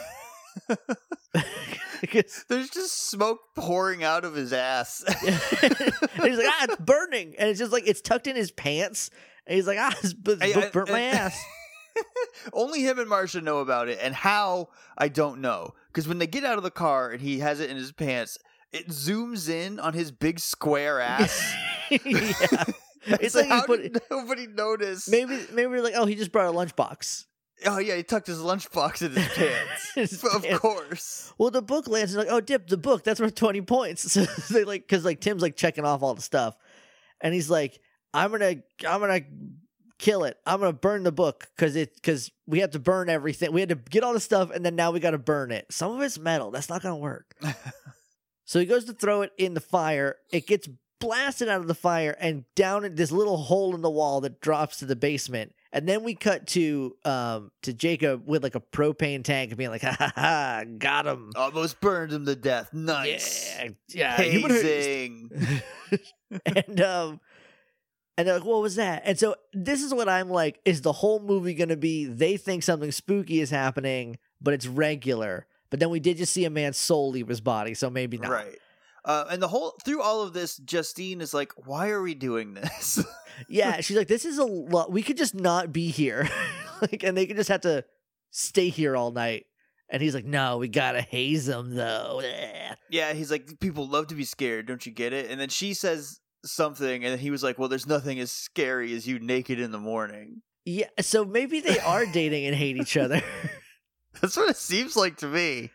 Because There's just smoke pouring out of his ass. and he's like, ah, it's burning, and it's just like it's tucked in his pants, and he's like, ah, this book I- I- burnt my and- ass. Only him and Marsha know about it, and how, I don't know. Because when they get out of the car and he has it in his pants, it zooms in on his big square ass. Yeah. It's, It's like, like he how put did nobody notice? maybe maybe we're like, oh, he just brought a lunchbox. Oh yeah, he tucked his lunchbox in his pants. His of pants. course. Well, the book lands and like, oh, Dip, the book, that's worth twenty points. So they like, because like Tim's like checking off all the stuff, and he's like, I'm gonna, I'm gonna kill it. I'm gonna burn the book because it, because we have to burn everything. We had to get all the stuff, and then now we got to burn it. Some of it's metal. That's not gonna work. So he goes to throw it in the fire. It gets blasted out of the fire and down in this little hole in the wall that drops to the basement. And then we cut to um to Jacob with like a propane tank being like, ha ha ha, got him. Almost burned him to death. Nice. Yeah, yeah. human haste. Hazing. and um and they're like, what was that? And so this is what I'm like, is the whole movie gonna be they think something spooky is happening, but it's regular. But then we did just see a man's soul leave his body, so maybe not. Right. Uh, and the whole through all of this, Justine is like, "Why are we doing this?" Yeah, she's like, this is a lot. We could just not be here. Like, and they could just have to stay here all night. And he's like, no, we gotta haze them though. Yeah, he's like, "People love to be scared, don't you get it?" And then she says something, and he was like, "Well, there's nothing as scary as you naked in the morning." Yeah, so maybe they are dating and hate each other. That's what it seems like to me.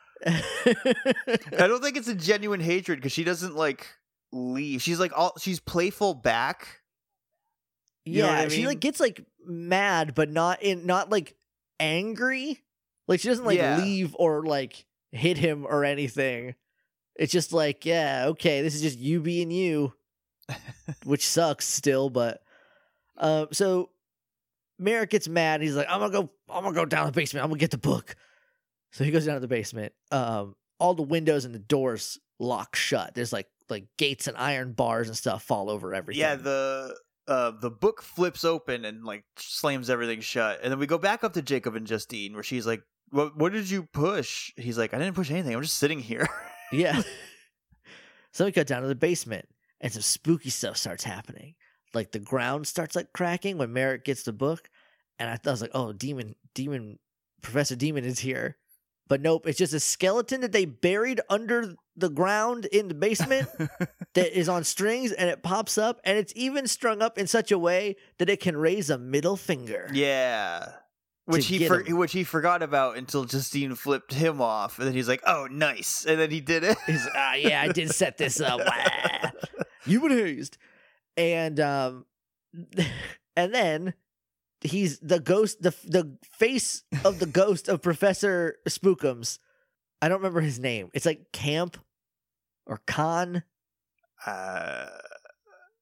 I don't think it's a genuine hatred because she doesn't like leave. She's like all she's playful back. You know Yeah, what I she mean? like gets like mad, but not in not like angry. Like she doesn't like Yeah. leave or like hit him or anything. It's just like, yeah, okay, this is just you being you, which sucks still. But um, so Merrick gets mad. He's like, I'm gonna go, I'm gonna go down the basement. I'm gonna get the book. So he goes down to the basement. Um, all the windows and the doors lock shut. There's like like gates and iron bars and stuff fall over everything. Yeah, the uh the book flips open and like slams everything shut. And then we go back up to Jacob and Justine where she's like, What what did you push? He's like, I didn't push anything. I'm just sitting here. Yeah. So we cut down to the basement and some spooky stuff starts happening. Like the ground starts like cracking when Merrick gets the book. And I, thought I was like, oh, demon, demon, Professor Demon is here. But nope, it's just a skeleton that they buried under the ground in the basement that is on strings, and it pops up, and it's even strung up in such a way that it can raise a middle finger. Yeah. Which he get for, him. which he forgot about until Justine flipped him off, and then he's like, "Oh, nice!" And then he did it. He's ah, yeah, I did set this up. Wah. You been hazed, and um, and then he's the ghost, the the face of the ghost of Professor Spookums. I don't remember his name. It's like Camp or Khan. Uh,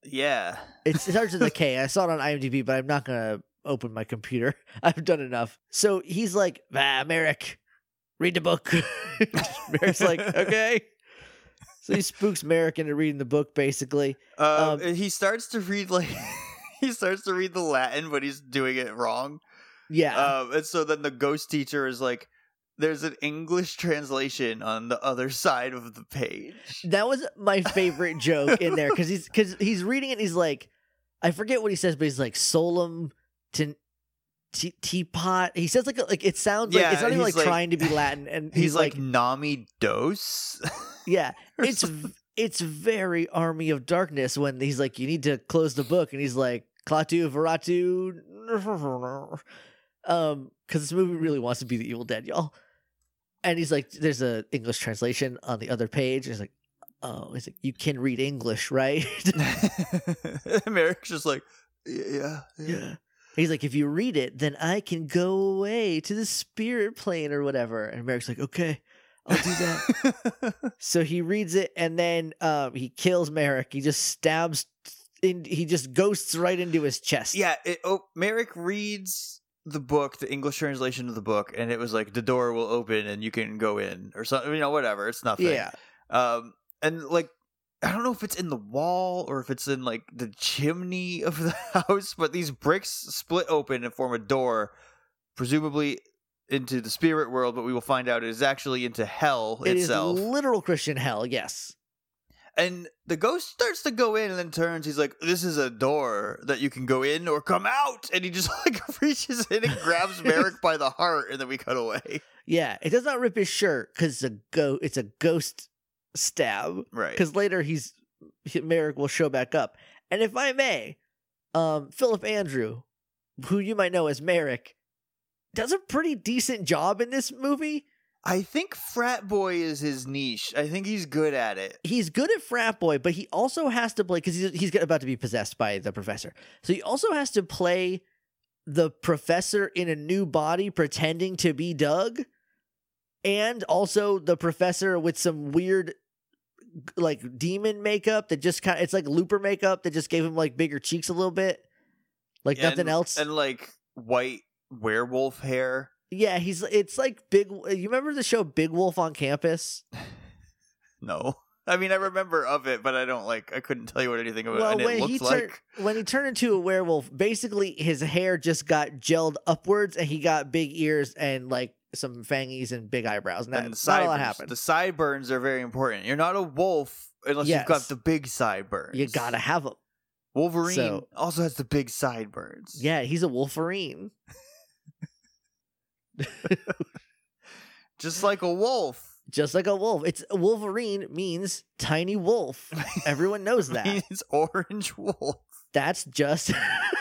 Yeah. It's, it starts with a K. I saw it on IMDb, but I'm not gonna open my computer. I've done enough. So he's like, ah, Merrick, read the book. Merrick's like, okay. So he spooks Merrick into reading the book, basically. Uh, Um, and he starts to read like he starts to read the Latin, but he's doing it wrong. Yeah. Um, and so then the ghost teacher is like, "There's an English translation on the other side of the page." That was my favorite joke in there because he's because he's reading it. And he's like, I forget what he says, but he's like solum tin, te- teapot. He says like a, like it sounds like Yeah, it's not even he's like, like- trying to be Latin, and He's, he's, like, like, "Nami dos." yeah, or it's something. v- it's very Army of Darkness when he's like, you need to close the book, and he's like, Klaatu Veratu, um, because this movie really wants to be the Evil Dead, y'all. And he's like, there's a English translation on the other page. And he's like, oh, he's like, you can read English, right? Merrick's just like, "Yeah, yeah." Yeah. He's like, if you read it, then I can go away to the spirit plane or whatever. And Merrick's like, okay, I'll do that. So he reads it, and then um, he kills Merrick. He just stabs, in, he just ghosts right into his chest. Yeah, it, oh, Merrick reads the book, the English translation of the book, and it was like, the door will open and you can go in or something, you know, whatever. It's nothing. Yeah. Um, and like, I don't know if it's in the wall or if it's in like the chimney of the house, but these bricks split open and form a door, presumably into the spirit world, but we will find out it is actually into hell It itself. is literal Christian hell, yes. And the ghost starts to go in and then turns. He's like, "This is a door that you can go in or come out." And he just like reaches in and grabs Merrick by the heart, and then we cut away. Yeah, it does not rip his shirt because it's a go. It's a ghost stab. Right. Because later he's Merrick will show back up. And if I may, um, Philip Andrew, who you might know as Merrick, does a pretty decent job in this movie. I think frat boy is his niche. I think he's good at it. He's good at frat boy, but he also has to play because he's he's about to be possessed by the professor. So he also has to play the professor in a new body, pretending to be Doug, and also the professor with some weird, like, demon makeup that just kind of, it's like Looper makeup that just gave him like bigger cheeks a little bit, like And- nothing else. And like white werewolf hair. Yeah, he's it's like big. You remember the show Big Wolf on Campus? No. I mean, I remember of it, but I don't like, I couldn't tell you what anything about Well, it, and when it he looks turned like. when he turned into a werewolf, basically his hair just got gelled upwards, and he got big ears and like some fangies and big eyebrows. And that, And the not a lot sideburns. happened. The sideburns are very important. You're not a wolf unless Yes. you've got the big sideburns. You gotta have them. Wolverine So- also has the big sideburns. Yeah, he's a Wolverine. Just like a wolf. Just like a wolf. It's Wolverine means tiny wolf. Everyone knows that. He's orange wolf. That's just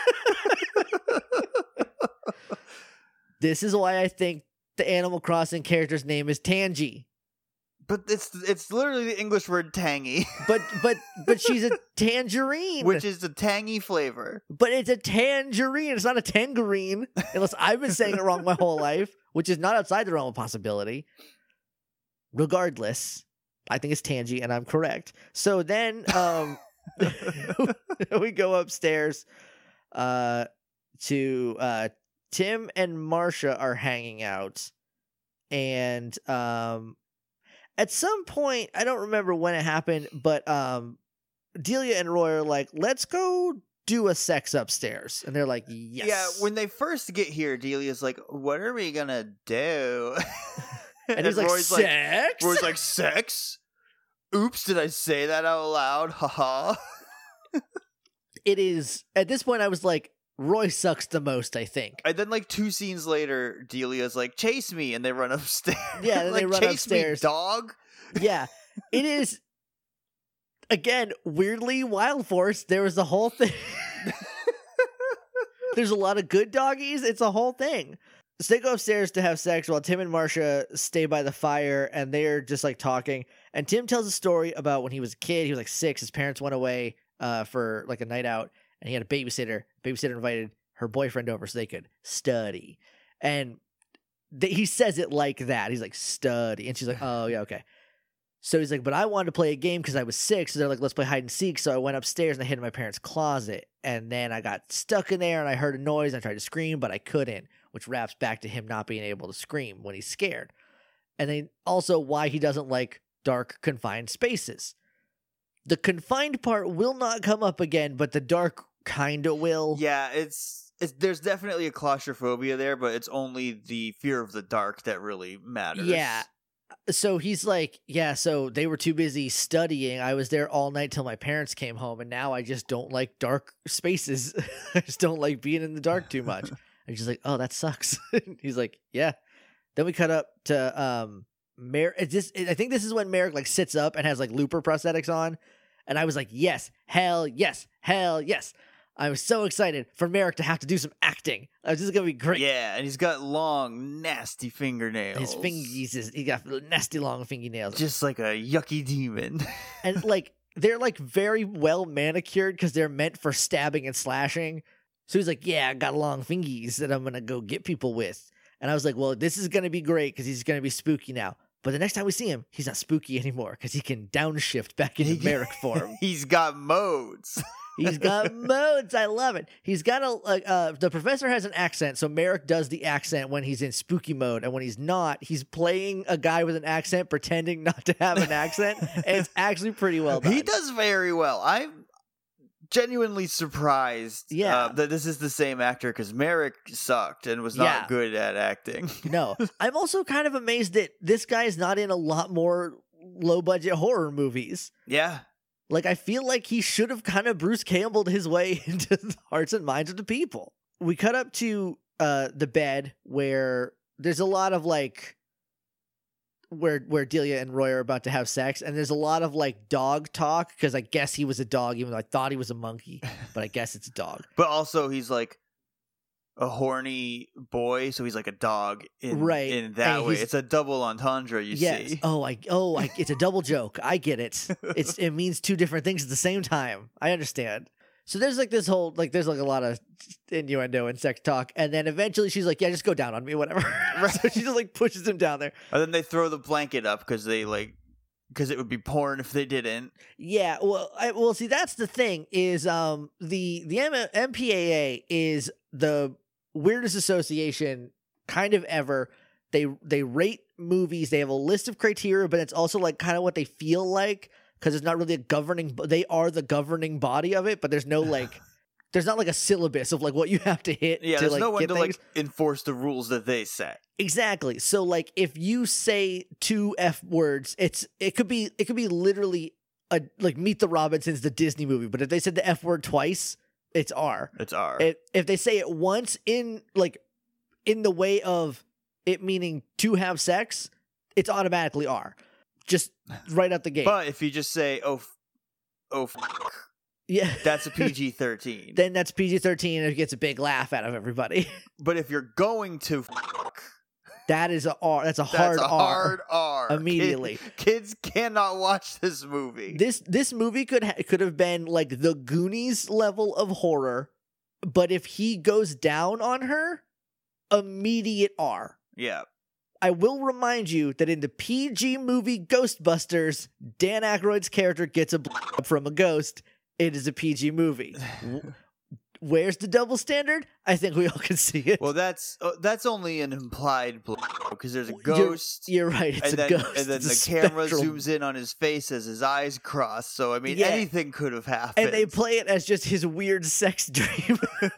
This is why I think the Animal Crossing character's name is Tangy. But it's it's literally the English word tangy, But but but she's a tangerine. which is the tangy flavor. But it's a tangerine. It's not a tangerine. Unless I've been saying it wrong my whole life, which is not outside the realm of possibility. Regardless, I think it's Tangy, and I'm correct. So then um, we go upstairs uh, to uh, Tim and Marcia are hanging out. And um, at some point, I don't remember when it happened, but um, Delia and Roy are like, let's go do a sex upstairs. And they're like, yes. Yeah, when they first get here, Delia's like, "What are we gonna do?" and he's like, Roy's sex? Roy's like, "Sex? Oops, did I say that out loud? Haha." It is, at this point, I was like, Roy sucks the most, I think. And then, like, two scenes later, Delia's like, "Chase me," and they run upstairs. Yeah, then like, they run "Chase upstairs." me, dog. Yeah, it is, again, weirdly Wild Force. There was a whole thing. There's a lot of good doggies. It's a whole thing. So they go upstairs to have sex while Tim and Marcia stay by the fire, and they're just like talking. And Tim tells a story about when he was a kid. He was like six. His parents went away uh, for like a night out, and he had a babysitter. Babysitter invited her boyfriend over so they could study. And th- he says it like that. He's like, study. And she's like, oh, yeah, okay. So he's like, but I wanted to play a game because I was sick. So they're like, let's play hide and seek. So I went upstairs and I hid in my parents' closet. And then I got stuck in there and I heard a noise. And I tried to scream, but I couldn't, which wraps back to him not being able to scream when he's scared. And then also why he doesn't like dark, confined spaces. The confined part will not come up again, but the dark kind of will. Yeah, it's, it's there's definitely a claustrophobia there, but it's only the fear of the dark that really matters. Yeah. So he's like, yeah, so they were too busy studying. I was there all night till my parents came home, and now I just don't like dark spaces. I just don't like being in the dark too much. And she's like, oh, that sucks. He's like, yeah. Then we cut up to um Merrick. It's just, I think this is when Merrick like sits up and has like Looper prosthetics on. And I was like, yes, hell yes, hell yes. I was so excited for Merrick to have to do some acting. I was just gonna be great. Yeah, and he's got long, nasty fingernails. His fingies, is, he got nasty long fingernails. Just like a yucky demon. And like they're like very well manicured because they're meant for stabbing and slashing. So he's like, yeah, I got long fingies that I'm gonna go get people with. And I was like, well, this is gonna be great because he's gonna be spooky now. But the next time we see him, he's not spooky anymore because he can downshift back into Merrick form. He's got modes. He's got modes. I love it. He's got a, like, uh, the professor has an accent, so Merrick does the accent when he's in spooky mode, and when he's not, he's playing a guy with an accent, pretending not to have an accent, and it's actually pretty well done. He does very well. I'm genuinely surprised Yeah. uh, that this is the same actor, because Merrick sucked and was not Yeah. good at acting. No. I'm also kind of amazed that this guy is not in a lot more low-budget horror movies. Yeah. Like, I feel like he should have kind of Bruce Campbelled his way into the hearts and minds of the people. We cut up to uh, the bed where there's a lot of, like, where where Delia and Roy are about to have sex, and there's a lot of, like, dog talk, because I guess he was a dog, even though I thought he was a monkey, but I guess it's a dog. But also, he's like a horny boy, so he's like a dog in, Right. in that And way. he's- It's a double entendre, you Yes. see. Oh, I oh, I, it's a double joke. I get it. It's it means two different things at the same time. I understand. So there's like this whole like there's like a lot of innuendo and sex talk, and then eventually she's like, "Yeah, just go down on me, whatever." So she just like pushes him down there. And then they throw the blanket up because they like because it would be porn if they didn't. Yeah, well, I, well, see, that's the thing is um the the M- M P A A is the weirdest association kind of ever. They they rate movies. They have a list of criteria, but it's also like kind of what they feel like, because it's not really a governing. They are the governing body of it, but there's no like, there's not like a syllabus of like what you have to hit. Yeah, to, there's like, no one get to things. like enforce the rules that they set. Exactly. So like if you say two F words, it's it could be it could be literally a like Meet the Robinsons, the Disney movie, but if they said the F word twice, it's R. It's R. It, if they say it once in like in the way of it meaning to have sex, it's automatically R. Just right out the gate. But if you just say oh f- oh f- yeah. that's a P G thirteen. Then that's P G thirteen and it gets a big laugh out of everybody. But if you're going to f- That is a R. That's a that's hard a R. hard R. Immediately. Kid- kids cannot watch this movie. This this movie could ha- could have been like the Goonies level of horror, but if he goes down on her, immediate R. Yeah. I will remind you that in the P G movie Ghostbusters, Dan Aykroyd's character gets a blowjob from a ghost. It is a P G movie. W- Where's the double standard? I think we all can see it. Well, that's uh, that's only an implied because there's a You're- ghost. You're right. It's and a then, ghost. and then It's the a camera spectral- zooms in on his face as his eyes cross. So I mean, Yeah. anything could have happened. and they play it as just his weird sex dream.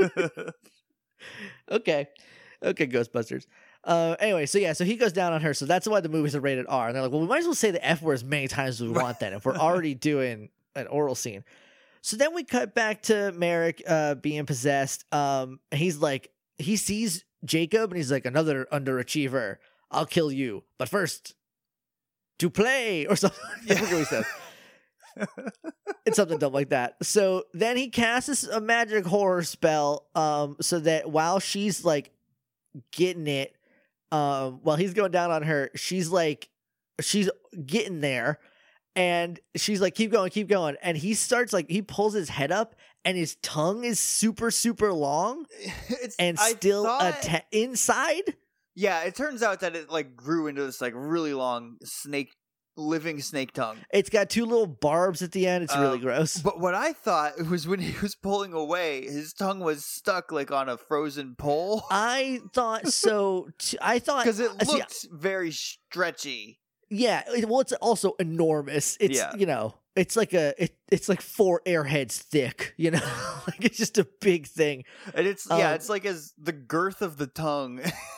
Okay. Okay, Ghostbusters. Uh, anyway, so yeah, so he goes down on her, so that's why the movies are rated R. And they're like, well, we might as well say the F word as many times as we want then, if we're already doing an oral scene. So then we cut back to Merrick uh, being possessed. Um, and he's like, he sees Jacob, and he's like, another underachiever. I'll kill you. But first, to play, or something. I forget what he says. It's something dumb like that. So then he casts a magic horror spell um, so that while she's like getting it, um, while he's going down on her, she's like, she's getting there. And she's like, keep going, keep going. And he starts like, he pulls his head up and his tongue is super, super long it's, and I still thought- atta- inside. Yeah, it turns out that it like grew into this like really long snake living snake tongue. It's got two little barbs at the end. It's really Um, gross. But what I thought was when he was pulling away, his tongue was stuck like on a frozen pole. I thought so. T- I thought Because it uh, see, looked very stretchy. yeah. it- Well, it's also enormous. It's Yeah. you know, it's like a it, it's like four airheads thick. You know, like it's just a big thing. And it's, yeah, Um, it's like as the girth of the tongue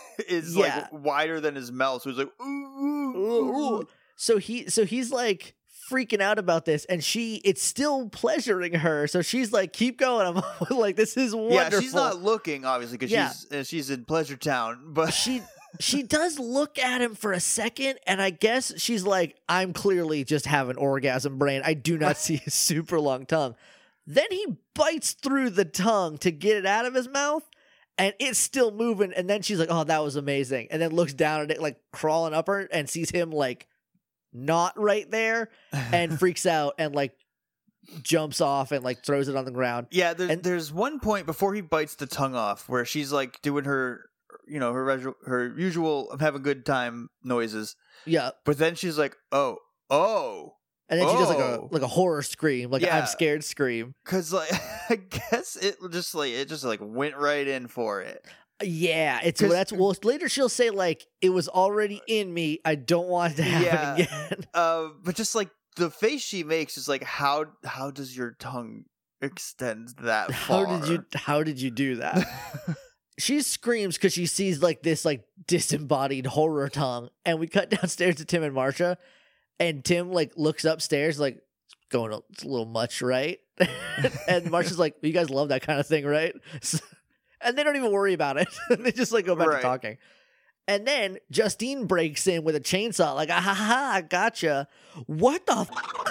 is Yeah. like wider than his mouth. So it's like, ooh, ooh, Ooh, ooh. ooh. So he so he's like freaking out about this, and she it's still pleasuring her. So she's like, keep going. I'm like, this is wonderful. Yeah, she's not looking, obviously, because Yeah. she's, uh, she's in Pleasure Town. But she she does look at him for a second, and I guess she's like, I'm clearly just having orgasm brain. I do not see his super long tongue. Then he bites through the tongue to get it out of his mouth, and it's still moving. And then she's like, oh, that was amazing. And then looks down at it, like crawling up her, and sees him like not right there, and freaks out and like jumps off and like throws it on the ground. yeah, there, and- there's one point before he bites the tongue off where she's like doing her, you know, her regu- her usual "I'm having a good time" noises, Yeah. but then she's like, "Oh, oh," And then she does like a Oh. like a horror scream, like Yeah. I'm scared scream. because like I guess it just like it just like went right in for it. Yeah, it's 'Cause- that's well later she'll say like it was already in me. I don't want it to happen Yeah. again. Uh, but just like the face she makes is like, how how does your tongue extend that How far? did you how did you do that? She screams because she sees like this like disembodied horror tongue, and we cut downstairs to Tim and Marsha, and Tim like looks upstairs like it's going a, it's a little much, right? And Marsha's like, you guys love that kind of thing, right? So- and they don't even worry about it. They just like go back Right. to talking. And then Justine breaks in with a chainsaw, like, ah, ha, ha, I gotcha. What the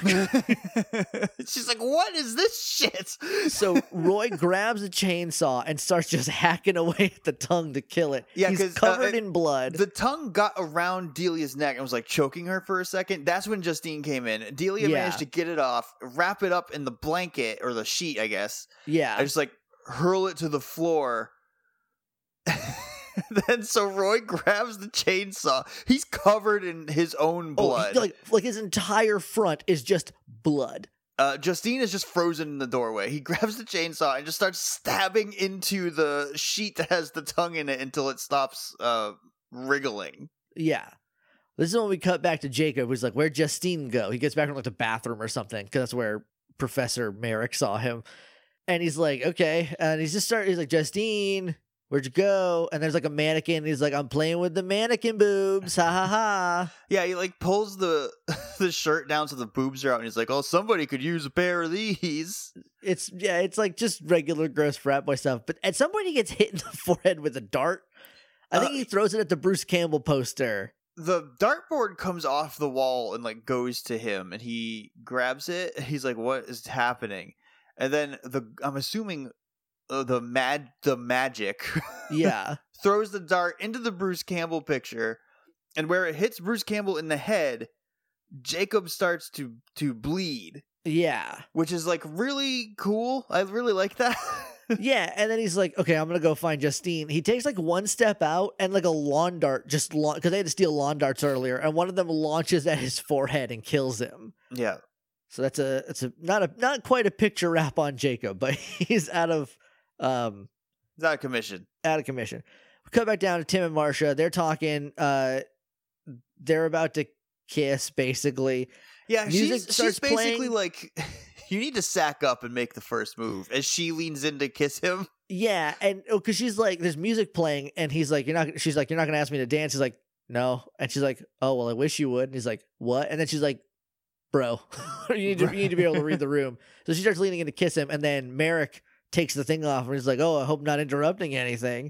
fuck? She's like, what is this shit? So Roy grabs a chainsaw and starts just hacking away at the tongue to kill it. Yeah, He's 'cause, uh, covered it- in blood. The tongue got around Delia's neck and was like choking her for a second. That's when Justine came in. Delia Yeah. managed to get it off, wrap it up in the blanket or the sheet, I guess. yeah. I just like hurl it to the floor. Then so Roy grabs the chainsaw. He's covered in his own Oh, he- blood. like, like his entire front is just blood. Uh, Justine is just frozen in the doorway. He grabs the chainsaw and just starts stabbing into the sheet that has the tongue in it until it stops uh, wriggling. Yeah. This is when we cut back to Jacob, who's like, where'd Justine go? He gets back from like the bathroom or something, because that's where Professor Merrick saw him. And he's like, okay. And he's just starting, he's like, Justine, where'd you go? And there's like a mannequin. And he's like, I'm playing with the mannequin boobs. Ha ha ha. Yeah, he like pulls the the shirt down so the boobs are out, and he's like, "Oh, somebody could use a pair of these." It's, yeah, it's like just regular gross frat boy stuff. But at some point, he gets hit in the forehead with a dart. I think Uh, he throws it at the Bruce Campbell poster. The dartboard comes off the wall and like goes to him, and he grabs it. He's like, "What is happening?" And then the I'm assuming uh, the mad the magic Yeah. throws the dart into the Bruce Campbell picture, and where it hits Bruce Campbell in the head, Jacob starts to to bleed, Yeah. which is like really cool. I really like that. Yeah, and then he's like, okay, I'm gonna go find Justine. He takes like one step out, and like a lawn dart just because they had to steal lawn darts earlier, and one of them launches at his forehead and kills him. Yeah. So that's a it's a not a not quite a picture wrap on Jacob, but he's out of um It's out of commission. out of commission. We cut back down to Tim and Marsha. They're talking. Uh, they're about to kiss, basically. Yeah, Music she's, starts she's basically playing. like, you need to sack up and make the first move as she leans in to kiss him. Yeah, and because she's like, there's music playing, and he's like, you're not. She's like, you're not gonna ask me to dance. He's like, no, and she's like, oh well, I wish you would. And he's like, what? And then she's like, bro, you need to you need to be able to read the room. So she starts leaning in to kiss him, and then Merrick takes the thing off, and he's like, oh, I hope not interrupting anything.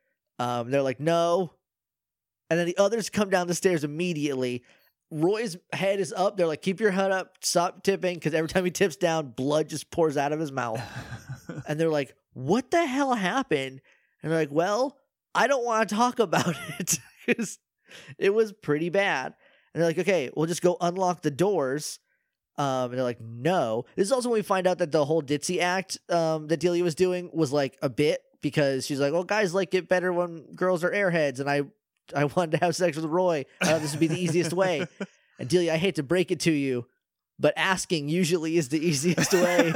Um, they're like, no, and then the others come down the stairs immediately. Roy's head is up. They're like, keep your head up, stop tipping, because every time he tips down, blood just pours out of his mouth. And they're like, what the hell happened? And they're like, well, I don't want to talk about it because it was pretty bad. And they're like, okay, we'll just go unlock the doors. Um, and they're like, no. This is also when we find out that the whole ditzy act um, that Delia was doing was like a bit, because she's like, well, guys like it better when girls are airheads. And I, I wanted to have sex with Roy. I thought this would be the easiest way. And Delia, I hate to break it to you, but asking usually is the easiest way,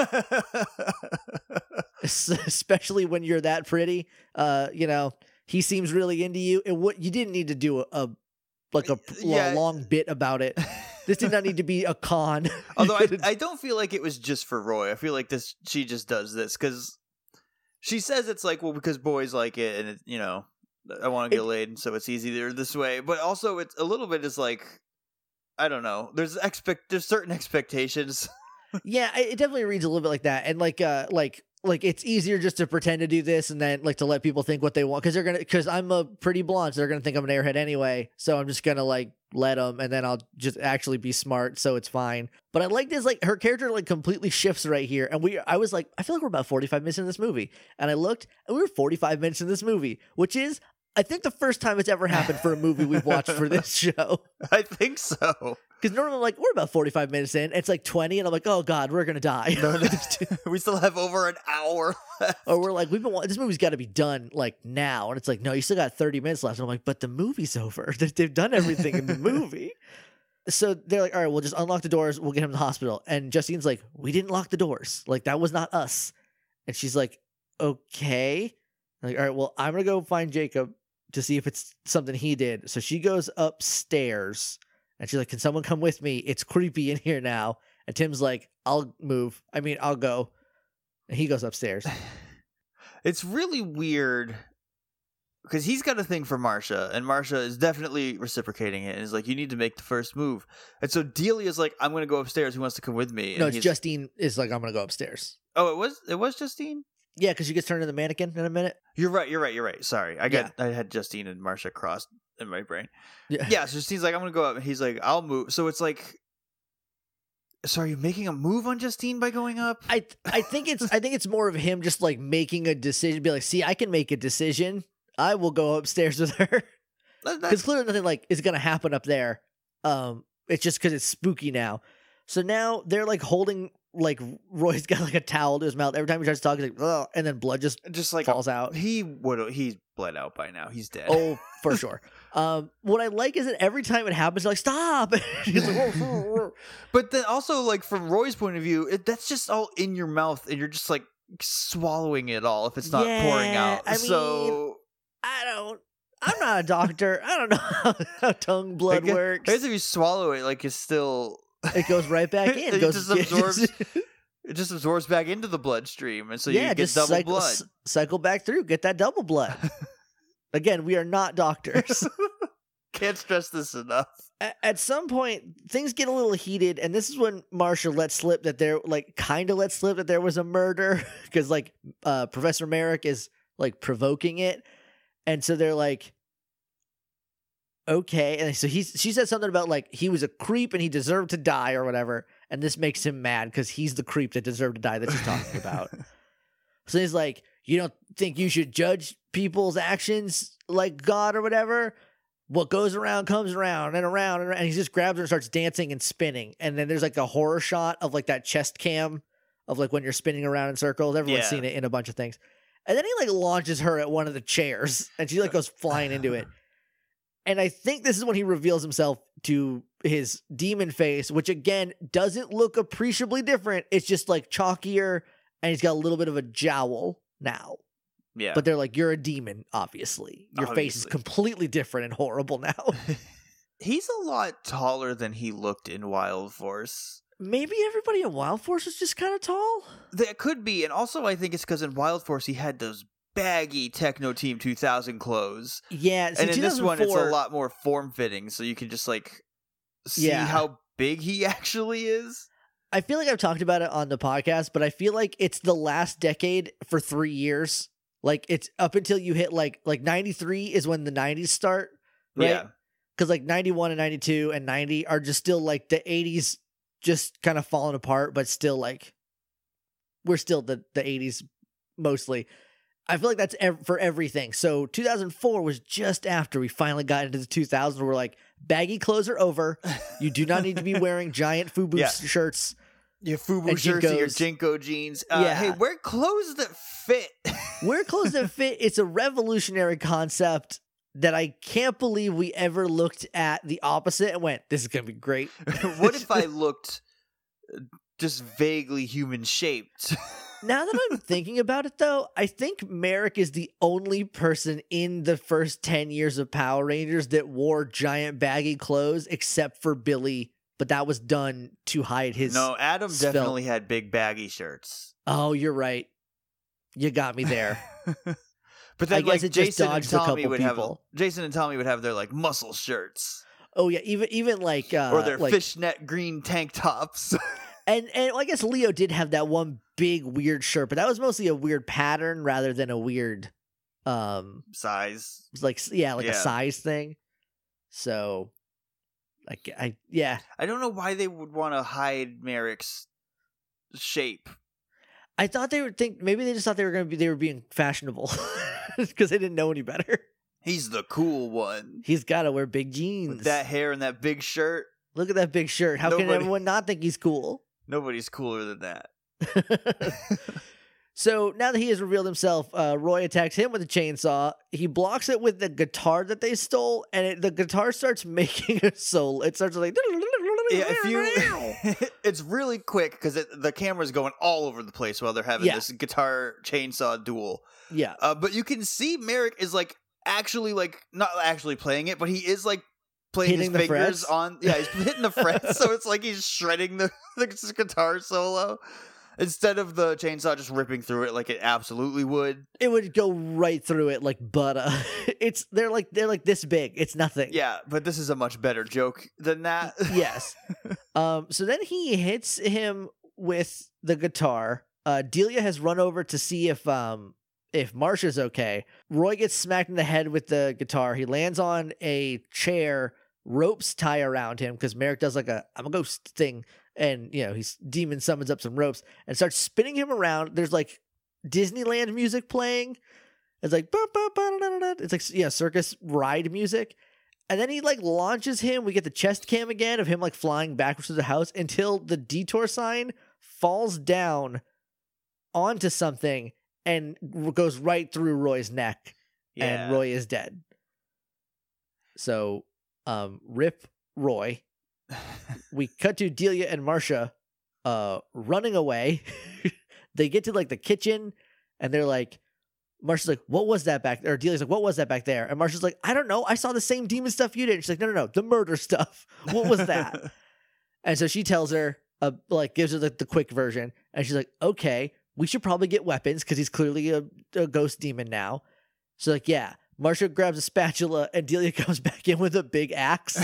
especially when you're that pretty. Uh, you know, he seems really into you. And what you didn't need to do a, a like a Yeah. long bit about it. This did not need to be a con. Although I, I don't feel like it was just for Roy. I feel like this she just does this because she says it's like, well, because boys like it, and it, you know, I want to get It- laid, and so it's easier this way. But also, it's a little bit is like, I don't know. There's expect there's certain expectations. Yeah, it it definitely reads a little bit like that, and like, uh, like, like it's easier just to pretend to do this, and then like to let people think what they want, because they're gonna, because I'm a pretty blonde, so they're gonna think I'm an airhead anyway. So I'm just gonna like let them, and then I'll just actually be smart, so it's fine. But I like this, like her character like completely shifts right here, and we, I was like, I feel like we're about forty-five minutes in this movie, and I looked, and we were forty-five minutes in this movie, which is, I think, the first time it's ever happened for a movie we've watched for this show. I think so. Because normally I'm like, we're about forty-five minutes in. It's like twenty, and I'm like, oh god, we're gonna die. No, no, we still have over an hour left. Or we're like, we've been wa- this movie's got to be done like now, and it's like, no, you still got thirty minutes left. And I'm like, but the movie's over. They- They've done everything in the movie. So they're like, all right, we'll just unlock the doors. We'll get him to the hospital. And Justine's like, we didn't lock the doors. Like that was not us. And she's like, okay. I'm like, all right, well, I'm gonna go find Jacob to see if it's something he did. So she goes upstairs, and she's like, can someone come with me? It's creepy in here now. And Tim's like, I'll move. I mean, I'll go. And he goes upstairs. It's really weird because he's got a thing for Marsha, and Marsha is definitely reciprocating it and is like, you need to make the first move. And so Delia's like, I'm going to go upstairs. Who wants to come with me? And No, it's he's- Justine is like, I'm gonna go upstairs. Oh, it was it was Justine? Yeah, because she gets turned into the mannequin in a minute. You're right, you're right, you're right. Sorry. I got I had Justine and Marsha crossed in my brain. Yeah. Yeah, so Justine's like, I'm going to go up, and he's like, I'll move. So it's like, so are you making a move on Justine by going up? I I think it's I think it's more of him just like making a decision, be like, see, I can make a decision. I will go upstairs with her. That- Because that's- clearly nothing like is gonna happen up there. Um, it's just because it's spooky now. So now they're like holding, like Roy's got like a towel to his mouth every time he tries to talk. He's like, ugh, and then blood just just like falls out. he would he's bled out by now. He's dead. Oh, for sure. Um, what I like is that every time it happens, they're like, stop. He's like, "Whoa, whoa, whoa." But then also, like, from Roy's point of view, it, that's just all in your mouth, and you're just like swallowing it all if it's not pouring Yeah, out. I so I don't. I'm not a doctor. I don't know how, how tongue I blood guess, works. I guess if you swallow it, like, it's still It goes right back in. It goes just absorbs- it just absorbs back into the bloodstream, and so yeah, you get just double cycle, blood. c- cycle back through. Get that double blood. Again, we are not doctors. Can't stress this enough. A- At some point, things get a little heated, and this is when Marsha let slip that there, like, kind of let slip that there was a murder, because like uh, Professor Merrick is like provoking it, and so they're like, okay, and so he's she said something about like he was a creep and he deserved to die or whatever, and this makes him mad because he's the creep that deserved to die that she's talking about. So he's like, you don't think you should judge people's actions like God or whatever? What goes around comes around and around and around. And he just grabs her and starts dancing and spinning. And then there's like a horror shot of like that chest cam of like when you're spinning around in circles. Everyone's Yeah. seen it in a bunch of things. And then he like launches her at one of the chairs and she like goes flying into it. And I think this is when he reveals himself to his demon face, which again doesn't look appreciably different. It's just like chalkier and he's got a little bit of a jowl now. Yeah. But they're like, you're a demon, obviously. Your face is Obviously. completely different and horrible now. He's a lot taller than he looked in Wild Force. Maybe everybody in Wild Force is just kind of tall. That could be, and also I think it's because in Wild Force he had those baggy Techno Team two thousand clothes, Yeah, see, and in this one it's a two thousand four lot more form fitting, so you can just like see Yeah. how big he actually is. I feel like I've talked about it on the podcast, but I feel like it's the last decade for three years. Like it's up until you hit like like ninety-three is when the nineties start, right? Yeah, Because like ninety-one and ninety-two and ninety are just still like the eighties just kind of falling apart, but still like we're still the, the eighties mostly. I feel like that's ev- for everything. So two thousand four was just after we finally got into the two thousands. We're like, baggy clothes are over. You do not need to be wearing giant FUBU Yeah. shirts. your FUBU And shirts, and your Jinkos. Jinko jeans. Uh, Yeah. Hey, wear clothes that fit. Wear clothes that fit. It's a revolutionary concept. that I can't believe we ever looked at the opposite and went, this is going to be great. What if I looked just vaguely human shaped? Now that I'm thinking about it, though, I think Merrick is the only person in the first ten years of Power Rangers that wore giant baggy clothes, except for Billy, but that was done to hide his... No, Adam svelte- definitely had big baggy shirts. Oh, you're right. You got me there. But then, I guess like, it just Jason and dodged a Tommy couple would have people. Jason and Tommy would have their like muscle shirts Oh, yeah, even even like... Uh, or their like, fishnet green tank tops. And, and I guess Leo did have that one big weird shirt, but that was mostly a weird pattern rather than a weird... um Size. like yeah like Yeah. a size thing. So like I yeah I don't know why they would want to hide Merrick's shape. I thought they would think maybe they just thought they were gonna be they were being fashionable because they didn't know any better. He's the cool one. He's gotta wear big jeans. With that hair and that big shirt. Look at that big shirt. How can Nobody- everyone not think he's cool? Nobody's cooler than that. So now that he has revealed himself, uh, Roy attacks him with a chainsaw. He blocks it with the guitar that they stole, and it, the guitar starts making a solo. It starts like Yeah, if you, it's really quick because the camera's going all over the place while they're having Yeah. this guitar chainsaw duel. yeah. Uh, but you can see Merrick is like actually like not actually playing it, but he is like playing Hitting the his fingers frets? on. Yeah, he's hitting the frets, so it's like he's shredding the, the guitar solo instead of the chainsaw just ripping through it like it absolutely would. It would go right through it like butter. It's they're like they're like this big. It's nothing. Yeah, but this is a much better joke than that. Yes. Um. So then he hits him with the guitar. Uh. Delia has run over to see if um if Marsha's okay. Roy gets smacked in the head with the guitar. He lands on a chair. Ropes tie around him because Merrick does like a I'm a ghost thing, and you know he's demon summons up some ropes and starts spinning him around. There's like Disneyland music playing. It's like ba, ba, ba, da, da, da. It's like yeah circus ride music, and then he like launches him. We get the chest cam again of him like flying backwards to the house until the detour sign falls down onto something and goes right through Roy's neck, Yeah. and Roy is dead. So. Um, rip Roy. We cut to Delia and Marsha uh, running away. They get to like the kitchen and they're like, Marsha's like, what was that back there? Or Delia's like, what was that back there? And Marsha's like, I don't know. I saw the same demon stuff you did. And she's like, no, no, no, the murder stuff. What was that? And so she tells her, uh, like, gives her the, the quick version. And she's like, okay, we should probably get weapons because he's clearly a, a ghost demon now. So like, yeah. Marsha grabs a spatula and Delia comes back in with a big axe.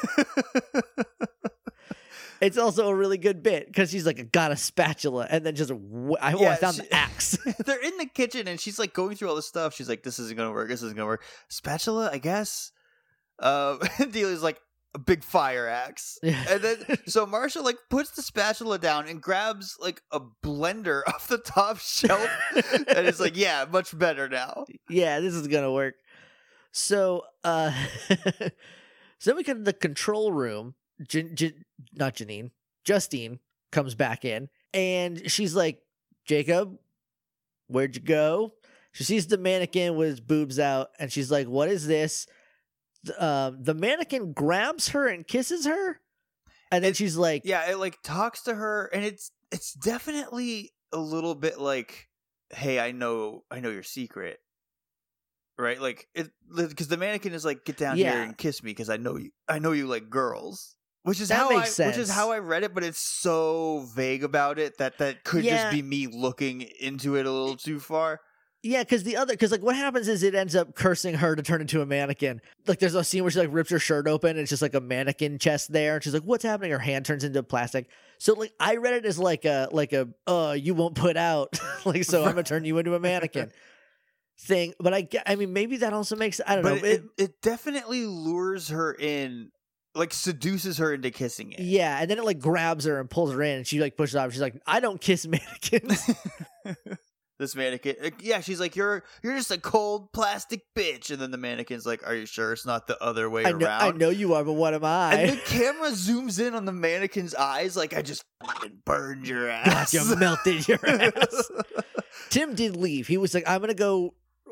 It's also a really good bit because she's like, I got a spatula. And then just, wh- I, oh, Yeah, I found she- the axe. They're in the kitchen and she's like going through all this stuff. She's like, this isn't going to work. This isn't going to work. Spatula, I guess. Uh, and Delia's like, a big fire axe. Yeah. And then, so Marsha like puts the spatula down and grabs like a blender off the top shelf. And it's like, yeah, much better now. Yeah, this is going to work. So, uh, so then we come to the control room. Jan- Jan- not Janine, Justine comes back in and she's like, Jacob, where'd you go? She sees the mannequin with his boobs out and she's like, what is this? Uh, the mannequin grabs her and kisses her. And then It- she's like, Yeah, it like talks to her and it's it's definitely a little bit like, hey, I know I know your secret. Right? Like it because the mannequin is like, get down Yeah. here and kiss me because I know you I know you like girls. Which is That how makes I which is sense. how I read it, but it's so vague about it that that could Yeah. just be me looking into it a little too far. yeah, because the other, because like what happens is it ends up cursing her to turn into a mannequin. Like there's a scene where she like rips her shirt open and it's just like a mannequin chest there, and she's like, "What's happening?" Her hand turns into plastic. So like I read it as like a like a uh you won't put out like so I'm gonna turn you into a mannequin thing. But I ge- I mean maybe that also makes I don't But know. it, It- it, it definitely lures her in, like seduces her into kissing it. yeah, and then it like grabs her and pulls her in, and she like pushes off. She's like, "I don't kiss mannequins." This mannequin, uh, yeah, she's like, "You're you're just a cold plastic bitch," and then the mannequin's like, "Are you sure it's not the other way I know around?" I know you are, but what am I? And the camera zooms in on the mannequin's eyes, like, "I just fucking burned your ass." Gotcha, melted your ass. Tim did leave. He was like, I'm gonna go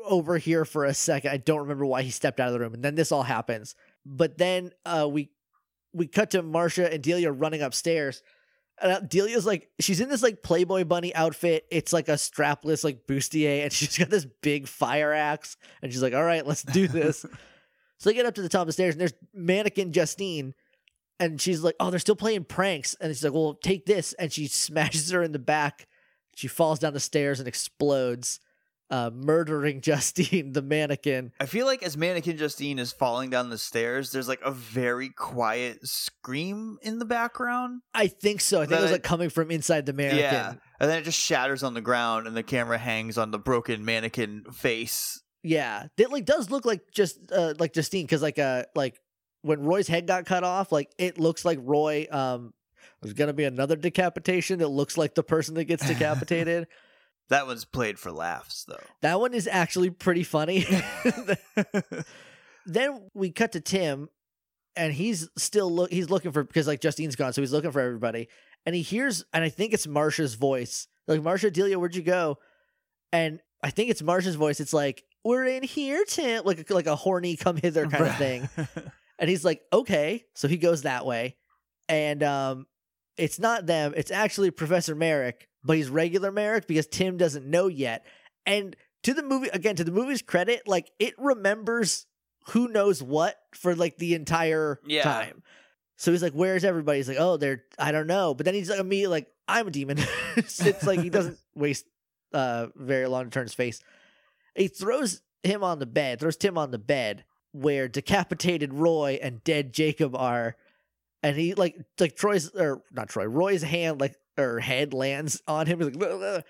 over here for a second. I don't remember why he stepped out of the room, and then this all happens. But then uh, we we cut to Marcia and Delia running upstairs. And uh, Delia's like, she's in this like Playboy bunny outfit. It's like a strapless like bustier, and she's got this big fire axe. And she's like, all right, let's do this. So they get up to the top of the stairs, and there's mannequin Justine. And she's like, oh, they're still playing pranks. And she's like, well, take this. And she smashes her in the back. She falls down the stairs and explodes, uh, murdering Justine, the mannequin. I feel like as mannequin Justine is falling down the stairs, there's like a very quiet scream in the background. I think so. I think That it was I- like coming from inside the mannequin. Yeah. And then it just shatters on the ground, and the camera hangs on the broken mannequin face. Yeah. That like does look like just uh, like Justine, because like uh like when Roy's head got cut off, like it looks like Roy. Um, there's gonna be another decapitation that looks like the person that gets decapitated. That one's played for laughs, though. That one is actually pretty funny. Then we cut to Tim, and he's still look. He's looking for, because like Justine's gone, so he's looking for everybody. And he hears, and I think it's Marcia's voice. Like, Marcia, Delia, where'd you go? And I think it's Marcia's voice. It's like, we're in here, Tim. Like like a horny come hither kind of thing. And he's like, okay. So he goes that way. And um, it's not them. It's actually Professor Merrick, but he's regular Merrick because Tim doesn't know yet. And to the movie, again, to the movie's credit, like it remembers who knows what for like the entire Yeah. time. So he's like, where's everybody? He's like, oh, they're, I don't know. But then he's like, immediately like, I'm a demon. it's, it's like he doesn't waste uh, very long to turn his face. He throws him on the bed, throws Tim on the bed where decapitated Roy and dead Jacob are. And he like, like Troy's, or not Troy, Roy's hand, like, or head lands on him. He's like, "Ugh, ugh."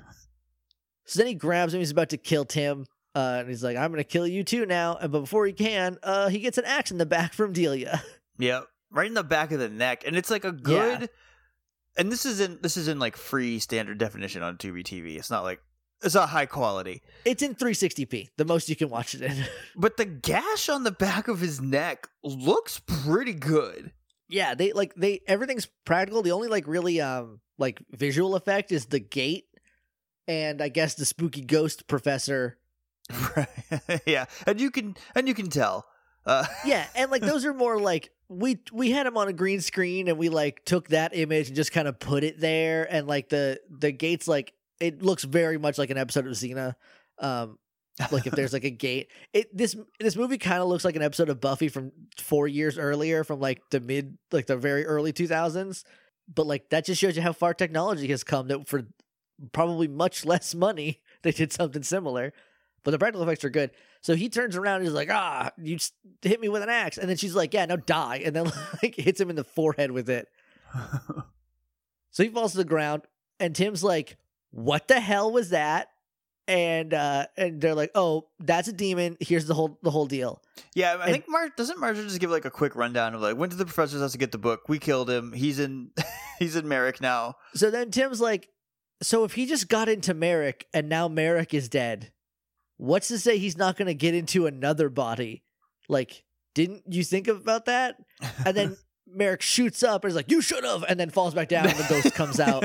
So then he grabs him. He's about to kill Tim. Uh, and he's like, I'm going to kill you too now. And but before he can, uh, he gets an axe in the back from Delia. Yep. Right in the back of the neck. And it's like a good, and this is in, this is in like free standard definition on Tubi T V. It's not like, it's not high quality. It's in three sixty p, the most you can watch it in. But the gash on the back of his neck looks pretty good. Yeah, they like they everything's practical. The only like really um like visual effect is the gate, and I guess the spooky ghost professor. Right. Yeah. And you can, and you can tell. Uh, Yeah, and like those are more like we we had him on a green screen, and we like took that image and just kind of put it there, and like the the gates, like it looks very much like an episode of Xena. Um, like if there's like a gate, it this this movie kind of looks like an episode of Buffy from four years earlier, from like the mid like the very early two thousands. But like that just shows you how far technology has come. That for probably much less money, they did something similar. But the practical effects are good. So he turns around and he's like, ah, you just hit me with an axe. And then she's like, yeah, now die. And then like hits him in the forehead with it. So he falls to the ground, and Tim's like, what the hell was that? And uh, and they're like, oh, that's a demon. Here's the whole the whole deal. yeah. I And- think Mar doesn't Marjorie just give like a quick rundown of like, went to the professor's house to get the book. We killed him. He's in, he's in Merrick now. So then Tim's like, so if he just got into Merrick and now Merrick is dead, what's to say he's not going to get into another body? Like, didn't you think about that? And then Merrick shoots up and is like, you should have, and then falls back down and the ghost comes out.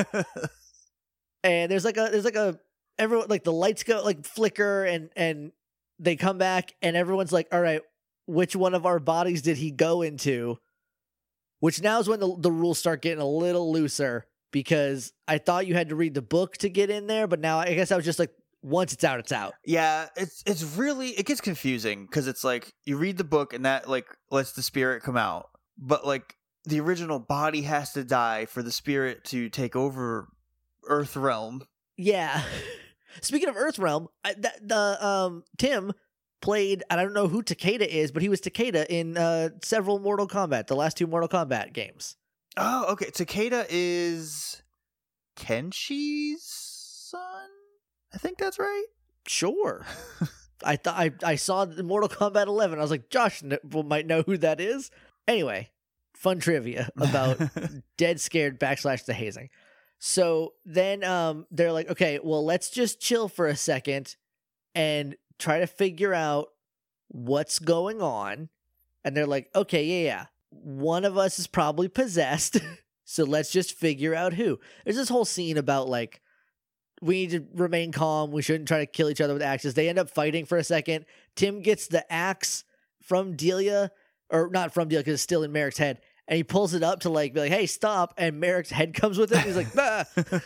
And there's like a, there's like a, everyone, like the lights go, like flicker, and, and they come back, and everyone's like, all right, which one of our bodies did he go into? Which now is when the, the rules start getting a little looser, because I thought you had to read the book to get in there, but now I guess I was just like, once it's out, it's out. Yeah, it's it's really, it gets confusing because it's like you read the book and that like lets the spirit come out, but like the original body has to die for the spirit to take over Earth Realm. Yeah. Speaking of Earthrealm, I, that, the um Tim played, and I don't know who Takeda is, but he was Takeda in uh, several Mortal Kombat, the last two Mortal Kombat games. Oh, okay. Takeda is Kenshi's son. I think that's right. Sure. I thought I, I saw the Mortal Kombat eleven. I was like, Josh kn- might know who that is. Anyway, fun trivia about Dead Scared backslash the hazing. So then um, they're like, okay, well, let's just chill for a second and try to figure out what's going on. And they're like, okay, yeah, yeah. One of us is probably possessed. So let's just figure out who. There's this whole scene about like we need to remain calm. We shouldn't try to kill each other with axes. They end up fighting for a second. Tim gets the axe from Delia, or not from Delia because it's still in Merrick's head, and he pulls it up to like be like, "Hey, stop!" And Merrick's head comes with it. He's like, "Bah."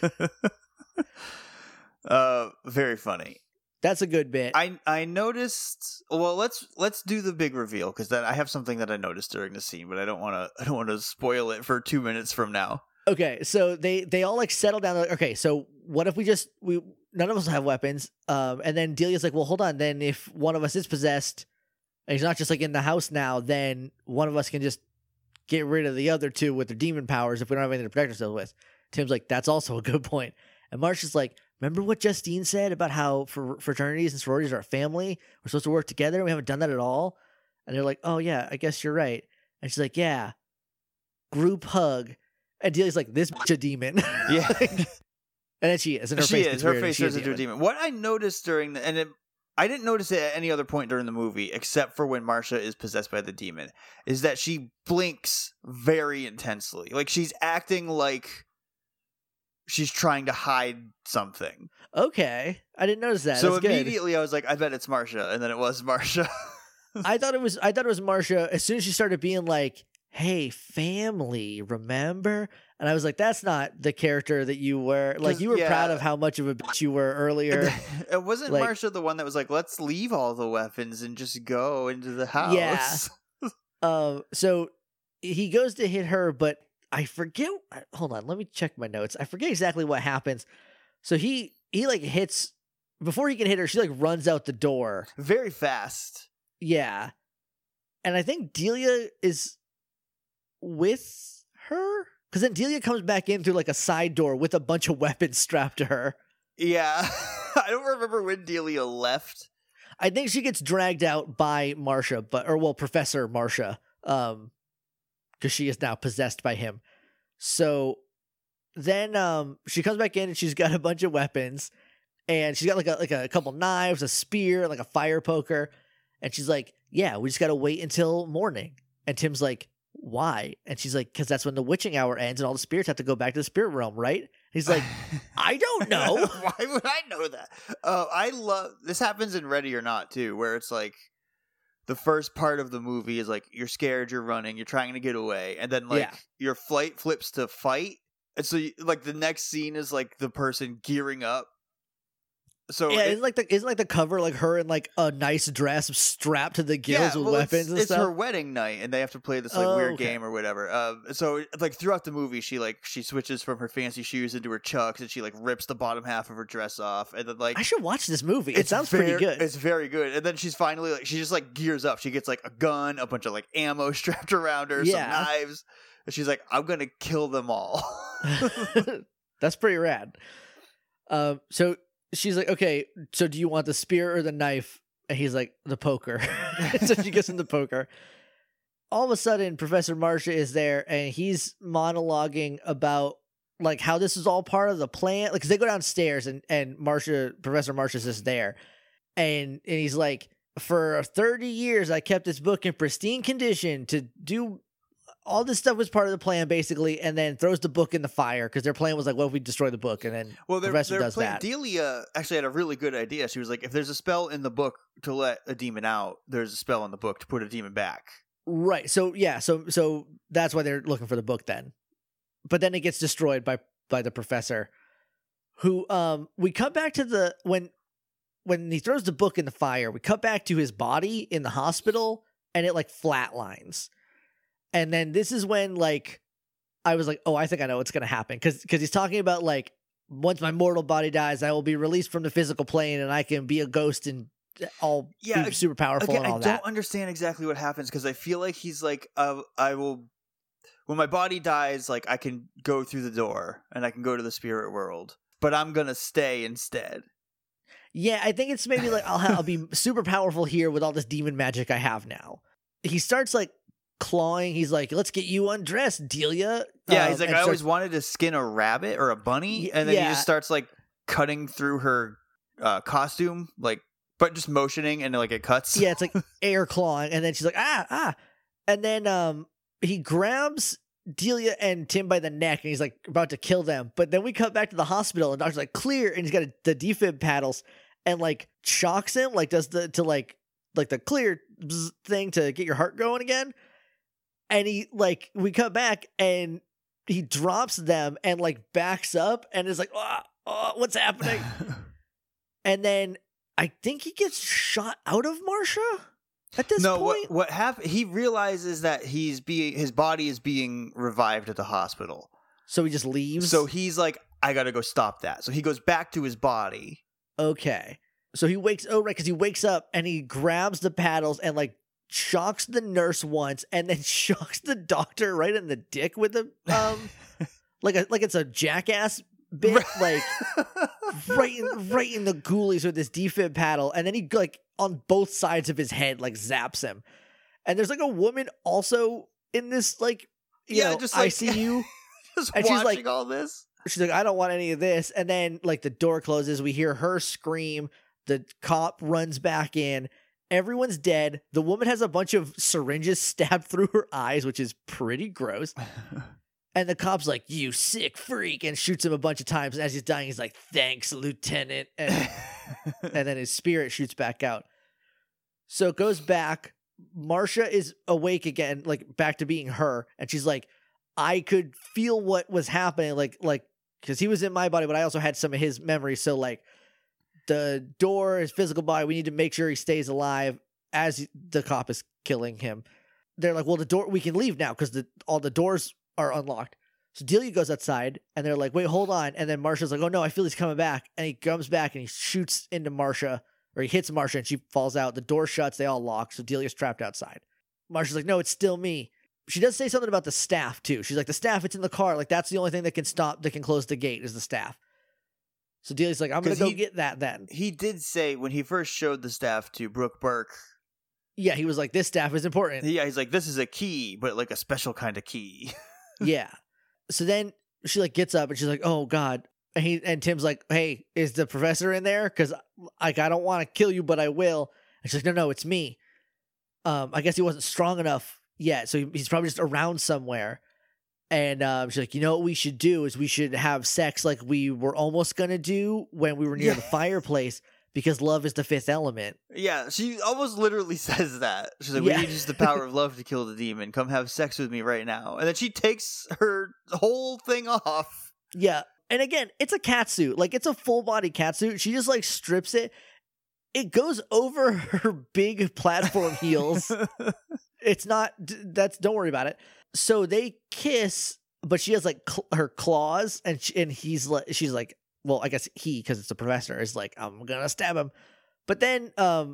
uh, very funny. That's a good bit. I I noticed. Well, let's let's do the big reveal because then I have something that I noticed during the scene, but I don't want to. I don't want to spoil it for two minutes from now. Okay, so they they all like settle down. Like, okay, so what if we just we none of us have weapons? Um, and then Delia's like, well, hold on. Then if one of us is possessed, and he's not just like in the house now, then one of us can just get rid of the other two with their demon powers if we don't have anything to protect ourselves with. Tim's like, that's also a good point. And Marsha's like, remember what Justine said about how for fraternities and sororities are a family? We're supposed to work together, and we haven't done that at all. And they're like, oh yeah, I guess you're right. And she's like, yeah, group hug. And Delia's like, this bitch a demon. Yeah. And then she is. And her she face is. gets Her weird, and face she is turns into a demon. What I noticed during the, and it, I didn't notice it at any other point during the movie, except for when Marsha is possessed by the demon, is that she blinks very intensely. Like she's acting like she's trying to hide something. Okay. I didn't notice that. So That's good. immediately I was like, I bet it's Marsha. And then it was Marsha. I thought it was I thought it was Marsha as soon as she started being like, hey, family, remember? And I was like, that's not the character that you were. Like, you were yeah. proud of how much of a bitch you were earlier. It wasn't like, Marsha the one that was like, let's leave all the weapons and just go into the house. Yeah. um. So he goes to hit her, but I forget. Hold on. Let me check my notes. I forget exactly what happens. So he, he like hits, before he can hit her, she like runs out the door. Very fast. Yeah. And I think Delia is with her? Because then Delia comes back in through like a side door with a bunch of weapons strapped to her. Yeah. I don't remember when Delia left. I think she gets dragged out by Marsha, but or well, Professor Marsha, um, because she is now possessed by him. So then um, she comes back in and she's got a bunch of weapons, and she's got like a like a couple knives, a spear, like a fire poker, and she's like, "Yeah, we just got to wait until morning." And Tim's like, why? And she's like, because that's when the witching hour ends and all the spirits have to go back to the spirit realm, right? He's like, I don't know. Why would I know that? Uh, I love this happens in Ready or Not too, where it's like the first part of the movie is like you're scared, you're running, you're trying to get away, and then like Yeah. your flight flips to fight, and so you, like the next scene is like the person gearing up. So yeah, it, isn't like the isn't like the cover like her in like a nice dress strapped to the gills yeah, with well, weapons it's, and it's stuff? her wedding night, and they have to play this like Oh, weird okay. game or whatever. Uh, so like throughout the movie, she like she switches from her fancy shoes into her chucks, and she like rips the bottom half of her dress off, and then like I should watch this movie. It sounds very, pretty good. It's very good. And then she's finally like she just like gears up. She gets like a gun, a bunch of like ammo strapped around her, Yeah. some knives, and she's like, "I'm gonna kill them all." That's pretty rad. Um, so she's like, okay, so do you want the spear or the knife? And he's like, the poker. So she gets him the poker. All of a sudden, Professor Marsha is there, and he's monologuing about like how this is all part of the plan. Like, 'cause they go downstairs, and and Marsha, Professor Marsha's just there, and and he's like, for thirty years, I kept this book in pristine condition to do. All this stuff was part of the plan, basically, and then throws the book in the fire because their plan was like, what if we destroy the book? And then Well, the they're, Professor they're does playing, that. Delia actually had a really good idea. She was like, if there's a spell in the book to let a demon out, there's a spell in the book to put a demon back. Right. So, yeah. So, so that's why they're looking for the book then. But then it gets destroyed by, by the Professor, who, um, we cut back to the, when, when he throws the book in the fire, we cut back to his body in the hospital, and it like flatlines. And then this is when, like, I was like, oh, I think I know what's going to happen. Because because he's talking about, like, once my mortal body dies, I will be released from the physical plane and I can be a ghost and all Yeah, be super powerful Again, and all I that. don't understand exactly what happens because I feel like he's like, uh, I will, when my body dies, like, I can go through the door and I can go to the spirit world, but I'm going to stay instead. Yeah, I think it's maybe like, I'll, ha- I'll be super powerful here with all this demon magic I have now. He starts, like, clawing. He's like, let's get you undressed, Delia. Yeah, Um, he's like, and I always starts- wanted to skin a rabbit or a bunny, Y- and then yeah. he just starts like cutting through her uh, costume, like, but just motioning, and like it cuts. Yeah, it's like air clawing, and then she's like, ah, ah. And then um he grabs Delia and Tim by the neck, and he's like about to kill them. But then we come back to the hospital, and doctor's like, clear, and he's got a, the defib paddles, and like shocks him, like does the to like like the clear bzz thing to get your heart going again. And he like we come back, and he drops them and like backs up, and is like, oh, oh what's happening? And then I think he gets shot out of Marcia. At this no, point, what, what happened? He realizes that he's being his body is being revived at the hospital. So he just leaves. So he's like, I gotta go stop that. So he goes back to his body. Okay. So he wakes. Oh, right, because he wakes up and he grabs the paddles and like shocks the nurse once, and then shocks the doctor right in the dick with the um, like a like it's a jackass bit, like right in right in the ghoulies with this defib paddle, and then he like. on both sides of his head, like zaps him. And there's like a woman also in this, like, you yeah, know, just like, I C U. just and watching she's like, all this. She's like, I don't want any of this. And then like the door closes. We hear her scream. The cop runs back in. Everyone's dead. The woman has a bunch of syringes stabbed through her eyes, which is pretty gross. And the cop's like, you sick freak, and shoots him a bunch of times. And as he's dying, he's like, thanks, Lieutenant. And, and then his spirit shoots back out. So it goes back. Marcia is awake again, like back to being her. And she's like, I could feel what was happening. Like, like, because he was in my body, but I also had some of his memories. So like the door, his physical body, we need to make sure he stays alive as the cop is killing him. They're like, well, the door, we can leave now because the all the doors are unlocked. So Delia goes outside, and they're like, wait, hold on. And then Marcia's like, oh no, I feel he's coming back. And he comes back and he shoots into Marcia, or he hits Marcia, and she falls out. The door shuts, they all lock, so Delia's trapped outside. Marcia's like, no, it's still me. She does say something about the staff too. She's like, the staff, it's in the car. Like, that's the only thing that can stop, that can close the gate is the staff. So Delia's like, I'm gonna go he, get that then. He did say when he first showed the staff to Brooke Burke. Yeah, he was like, this staff is important. Yeah, he's like, this is a key, but like a special kind of key. Yeah. So then she like gets up and she's like, oh God. And he and Tim's like, hey, is the professor in there? Because like I don't want to kill you, but I will. And she's like, no, no, it's me. Um, I guess he wasn't strong enough yet, so he, he's probably just around somewhere. And um, she's like, you know what we should do is we should have sex like we were almost gonna do when we were near yeah. the fireplace, because love is the fifth element. Yeah, she almost literally says that. She's like, yeah. we need just the power of love to kill the demon. Come have sex with me right now. And then she takes her whole thing off. Yeah. And again, it's a cat suit. Like, it's a full body cat suit. She just like strips it. It goes over her big platform heels. It's not, that's, don't worry about it. So they kiss, but she has like cl- her claws, and she, and he's like, she's like, well, I guess he, because it's the professor, is like, I'm gonna stab him. But then um,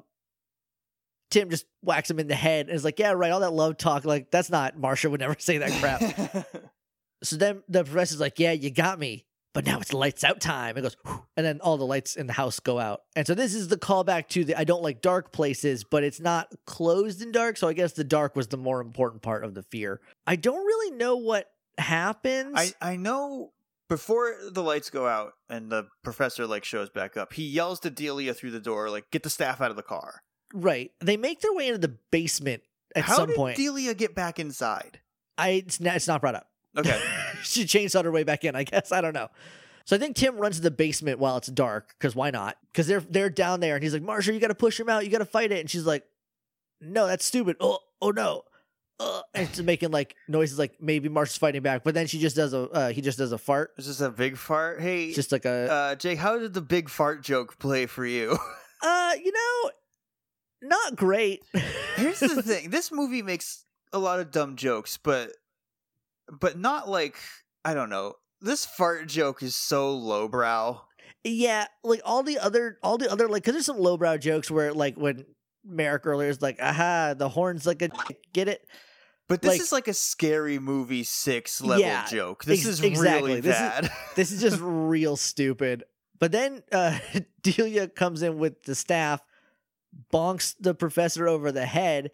Tim just whacks him in the head and is like, yeah, right, all that love talk, like, that's not, Marcia would never say that crap. So then the professor's like, yeah, you got me, but now it's lights out time. It goes, whew, and then all the lights in the house go out. And so this is the callback to the I don't like dark places, but it's not closed in dark, so I guess the dark was the more important part of the fear. I don't really know what happens. I, I know before the lights go out and the professor like shows back up, he yells to Delia through the door, like, get the staff out of the car. Right. They make their way into the basement at How some did point. Delia get back inside? I it's not, it's not brought up. Okay. She chainsawed her way back in, I guess. I don't know. So I think Tim runs to the basement while it's dark, because why not? Because they're they're down there, and he's like, Marcia, you got to push him out. You got to fight it. And she's like, no, that's stupid. Oh, oh no. Uh, and it's making like noises like maybe Marcia's fighting back, but then she just does a uh, he just does a fart. It's just a big fart. Hey, just like a uh, Jake, how did the big fart joke play for you? uh, you know, not great. Here's the thing: this movie makes a lot of dumb jokes, but but not like, I don't know. This fart joke is so lowbrow. Yeah, like all the other all the other like, because there's some lowbrow jokes where like when Merrick earlier is like, aha, the horn's like a get it. But this like, is like a Scary Movie six level yeah, joke. This ex- is exactly. really this bad. Is, this is just real stupid. But then uh, Delia comes in with the staff, bonks the professor over the head,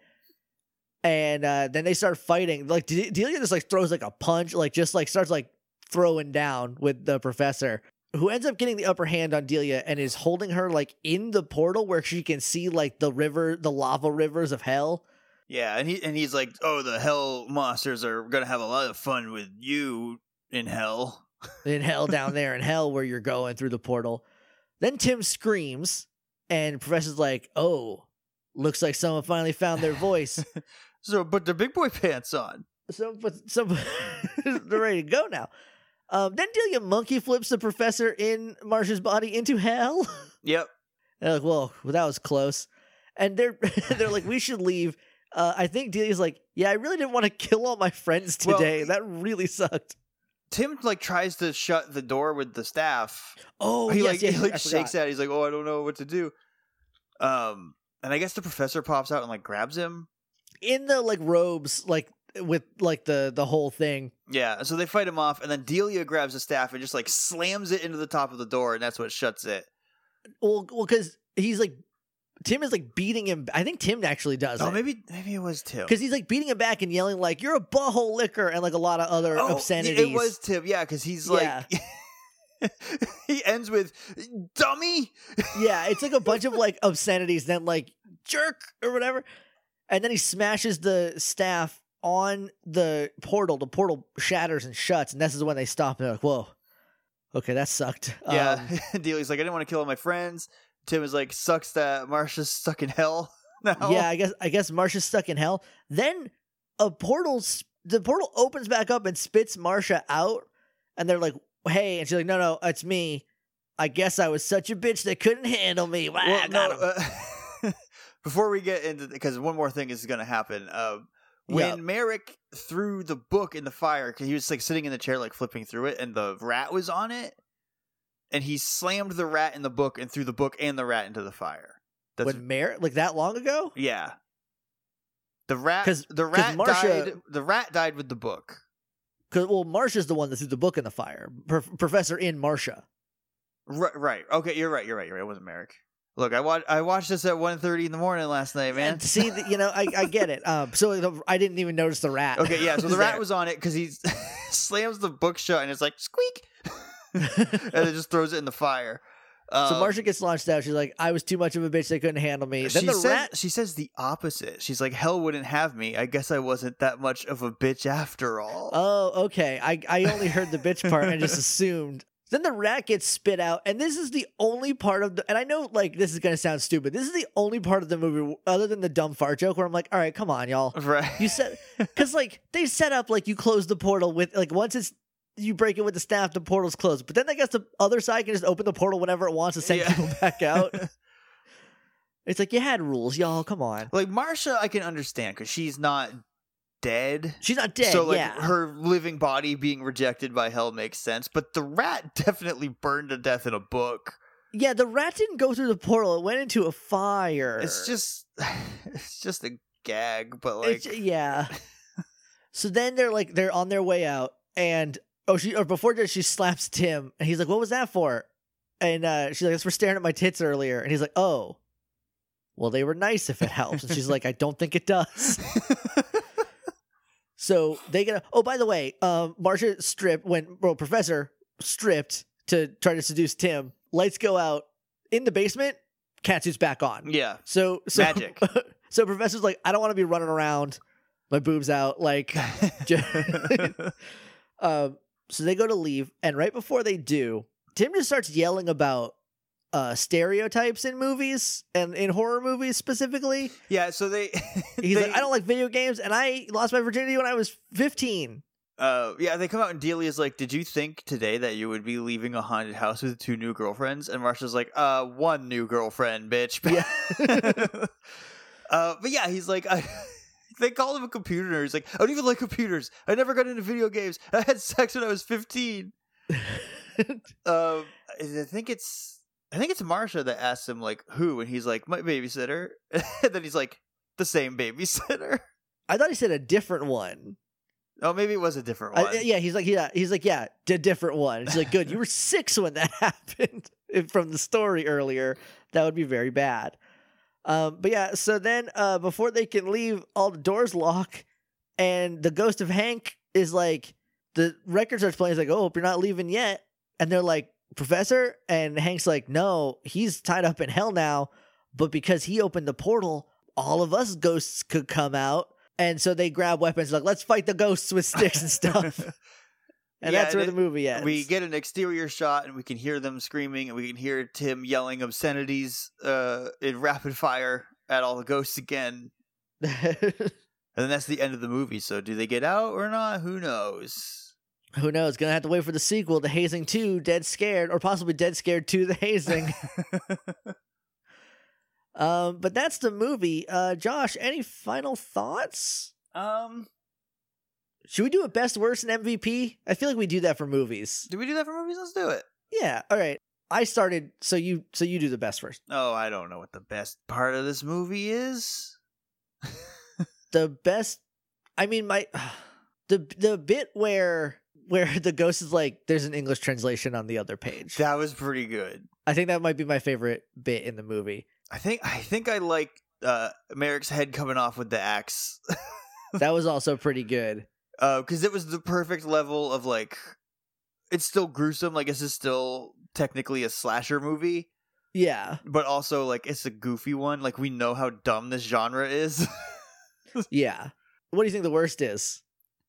and uh, then they start fighting. Like De- Delia just like throws like a punch, like just like starts like throwing down with the professor, who ends up getting the upper hand on Delia and is holding her like in the portal where she can see like the river, the lava rivers of hell. Yeah, and he and he's like, "Oh, the hell monsters are gonna have a lot of fun with you in hell." In hell, down there in hell where you're going through the portal. Then Tim screams, and Professor's like, "Oh, looks like someone finally found their voice." So, but the big boy pants on. So, but some they're ready to go now. Um, then Delia monkey flips the Professor in Marsha's body into hell. Yep. They're like, "Whoa, well, that was close." And they're they're like, "We should leave." Uh, I think Delia's like, "Yeah, I really didn't want to kill all my friends today. Well, that really sucked." Tim like tries to shut the door with the staff. Oh, he yes, like yes, he like I shakes forgot. that. He's like, "Oh, I don't know what to do." Um, and I guess the Professor pops out and like grabs him in the like robes, like with like the the whole thing. Yeah, and so they fight him off, and then Delia grabs the staff and just like slams it into the top of the door, and that's what shuts it. Well, well, because he's like Tim is like beating him. I think Tim actually does. Oh, it. maybe maybe it was Tim. Because he's like beating him back and yelling like "You're a butthole licker" and like a lot of other oh, obscenities. It was Tim, yeah, because he's like Yeah. he ends with "dummy." Yeah, it's like a bunch of like obscenities, then like jerk or whatever, and then he smashes the staff on the portal. The portal shatters and shuts, and this is when they stop. And they're like, "Whoa, okay, that sucked." Yeah, Um, Delia's like, "I didn't want to kill all my friends." Tim is like, "Sucks that Marsha's stuck in hell now." yeah, I guess I guess Marsha's stuck in hell. Then a portal, s- the portal opens back up and spits Marsha out, and they're like, "Hey," and she's like, "No, no, it's me. I guess I was such a bitch they couldn't handle me." Wah, Well, I got no, him. uh, before we get into because one more thing is going to happen. Uh, when Yeah. Merrick threw the book in the fire, because he was like sitting in the chair, like flipping through it, and the rat was on it, and he slammed the rat in the book and threw the book and the rat into the fire. That's When Mer like that long ago? yeah. The rat, 'Cause- the 'cause rat Marsha- died. The rat died with the book. Because well, Marsha's the one that threw the book in the fire. Pro- Professor in Marsha. Right, right. Okay, you're right. You're right. You're right. It wasn't Merrick. Look, I watched. I watched this at one thirty in the morning last night, man. And see, th- you know, I, I get it. Um, so the, I didn't even notice the rat. Okay, yeah. So the was rat there. was on it because he slams the book shut and it's like squeak, and it just throws it in the fire. Um, So Marsha gets launched out. She's like, "I was too much of a bitch. They couldn't handle me." Then she the says, rat. she says the opposite. She's like, "Hell wouldn't have me. I guess I wasn't that much of a bitch after all." Oh, okay. I I only heard the bitch part and just assumed. Then the rat gets spit out, and this is the only part of the. And I know, like, this is gonna sound stupid. This is the only part of the movie, other than the dumb fart joke, where I'm like, "All right, come on, y'all." Right. You said because like they set up like you close the portal with like once it's you break it with the staff, the portal's closed. But then I guess the other side can just open the portal whenever it wants to send Yeah. people back out. It's like you had rules, y'all. Come on. Like Marsha, I can understand because she's not dead. She's not dead. So like yeah. her living body being rejected by hell makes sense, but the rat definitely burned to death in a book. Yeah, the rat didn't go through the portal. It went into a fire. It's just it's just a gag, but like It's- yeah. So then they're like they're on their way out, and oh, she or before that she slaps Tim, and he's like, "What was that for?" And uh, she's like, "That's for staring at my tits earlier." And he's like, "Oh, well, they were nice if it helps." And she's like, "I don't think it does." So they get. A, oh, by the way, um, Marsha stripped when well, Professor stripped to try to seduce Tim. Lights go out in the basement. Catsuit's back on. yeah. So, so Magic. So Professor's like, I don't want to be running around, my boobs out, like. um. So they go to leave, and right before they do, Tim just starts yelling about uh stereotypes in movies and in horror movies specifically. Yeah, so they He's they, like, I don't like video games, and I lost my virginity when I was fifteen. uh yeah, they come out and Delia's like, "Did you think today that you would be leaving a haunted house with two new girlfriends?" And Marsha's like, "Uh, one new girlfriend, bitch." Yeah. uh but yeah, he's like I they call him a computer nerd. He's like, "I don't even like computers. I never got into video games. I had sex when I was fifteen." Um, I think it's I think it's Marsha that asks him like who, and he's like, "My babysitter," and then he's like, "The same babysitter." I thought he said a different one. Oh, maybe it was a different one. Uh, yeah, he's like, yeah, he's like, yeah, a different one. She's like, good, you were six when that happened. If from the story earlier, that would be very bad. Um, but yeah, so then uh, before they can leave, all the doors lock, and the ghost of Hank is like, the record starts playing. He's like, oh, hope you're not leaving yet. And they're like, Professor? And Hank's like, no, he's tied up in hell now, but because he opened the portal, all of us ghosts could come out. And so they grab weapons like, let's fight the ghosts with sticks and stuff. And Yeah, that's where and the movie ends. We get an exterior shot, and we can hear them screaming, and we can hear Tim yelling obscenities uh, in rapid fire at all the ghosts again. And then that's the end of the movie. So do they get out or not? Who knows? Who knows? Gonna have to wait for the sequel, The Hazing two, Dead Scared, or possibly Dead Scared two, The Hazing. um, but that's the movie. Uh, Josh, any final thoughts? um, Should we do a best, worst, and M V P? I feel like we do that for movies. do we do that for movies? Let's do it. Yeah. All right. I started. So you. So you do the best first. Oh, I don't know what the best part of this movie is. The best. I mean, my the the bit where where the ghost is like, there's an English translation on the other page. That was pretty good. I think that might be my favorite bit in the movie. I think I think I like uh, Merrick's head coming off with the axe. That was also pretty good. Because uh, it was the perfect level of like, it's still gruesome. Like, this is still technically a slasher movie, Yeah. but also like it's a goofy one. Like, we know how dumb this genre is. Yeah. What do you think the worst is?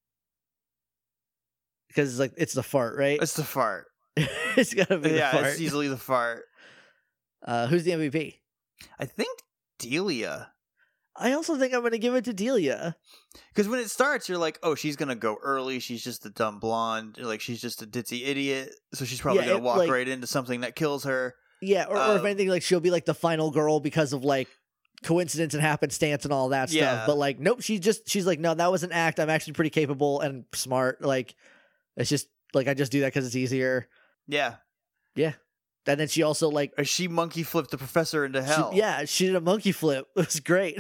Because it's like it's the fart, right? It's the fart. It's gotta be Yeah, the fart. it's easily the fart. Uh, who's the M V P? I think Delia. I also think I'm going to give it to Delia. Because when it starts, you're like, oh, she's going to go early. She's just a dumb blonde. Like, she's just a ditzy idiot. So she's probably Yeah, going it, to walk like- right into something that kills her. Yeah, or, or if Um, anything, like she'll be like the final girl because of like coincidence and happenstance and all that stuff. Yeah. But like, nope, she's just she's like, no, that was an act. I'm actually pretty capable and smart. Like, it's just like I just do that because it's easier. Yeah. And then she also like, Or she monkey flipped the professor into she- hell. yeah, she did a monkey flip. It was great.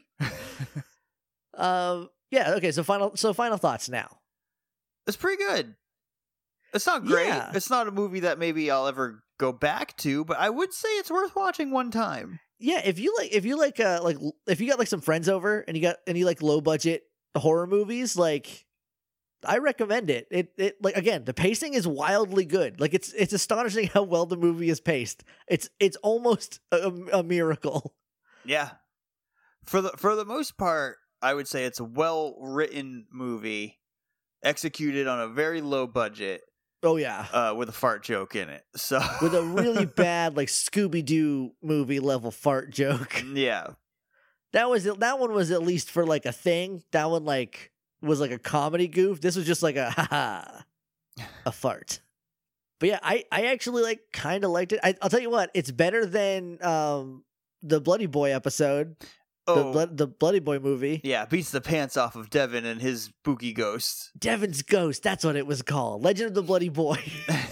um, yeah. Okay. So final, so final thoughts now. It's pretty good. It's not great. Yeah. It's not a movie that maybe I'll ever go back to, but I would say it's worth watching one time. Yeah, if you like, if you like, uh, like if you got like some friends over and you got and you like low budget horror movies, like I recommend it. It it like again, the pacing is wildly good. Like it's it's astonishing how well the movie is paced. It's it's almost a, a miracle. Yeah. For the for the most part, I would say it's a well-written movie executed on a very low budget Oh yeah, uh, with a fart joke in it. So with a really bad like Scooby Doo movie level fart joke. yeah. That was that one was at least for like a thing. That one like was like a comedy goof. This was just like a haha, a fart. But yeah, I, I actually like kind of liked it. I, I'll tell you what, it's better than um the Bloody Boy episode, the Oh, blood the Bloody Boy movie. yeah, beats the pants off of Devin and his spooky ghost. Devin's Ghost. That's what it was called. Legend of the Bloody Boy.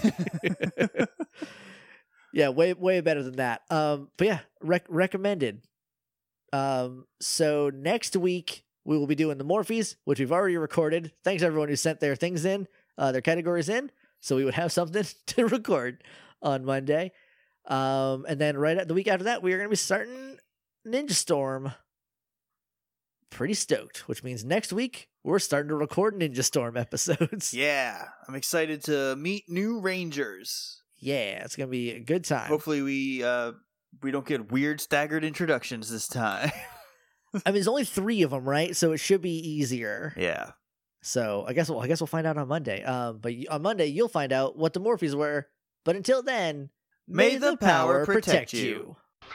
Yeah, way way better than that. Um, but yeah, rec- recommended. Um, so next week we will be doing the Morphes, which we've already recorded. Thanks everyone who sent their things in, uh, their categories in, so we would have something to record on Monday. Um, and then right at the week after that, we are going to be starting Ninja Storm. Pretty stoked, which means next week we're starting to record Ninja Storm episodes. Yeah, I'm excited to meet new Rangers. Yeah, it's gonna be a good time. Hopefully we uh we don't get weird staggered introductions this time. I mean, there's only three of them, right? So it should be easier. Yeah. So I guess we'll, I guess we'll find out on Monday. Um, but on Monday you'll find out what the Morphes were. But until then, May the power protect you.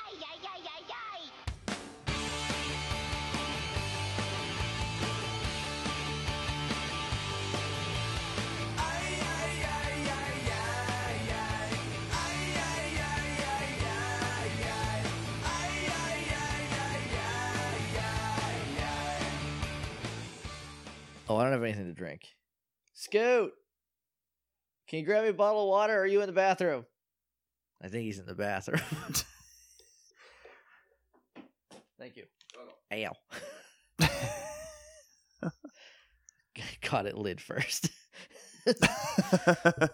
Oh, I don't have anything to drink. Scoot, can you grab me a bottle of water? Or are you in the bathroom? I think he's in the bathroom. Thank you. Ow. Caught it lid first.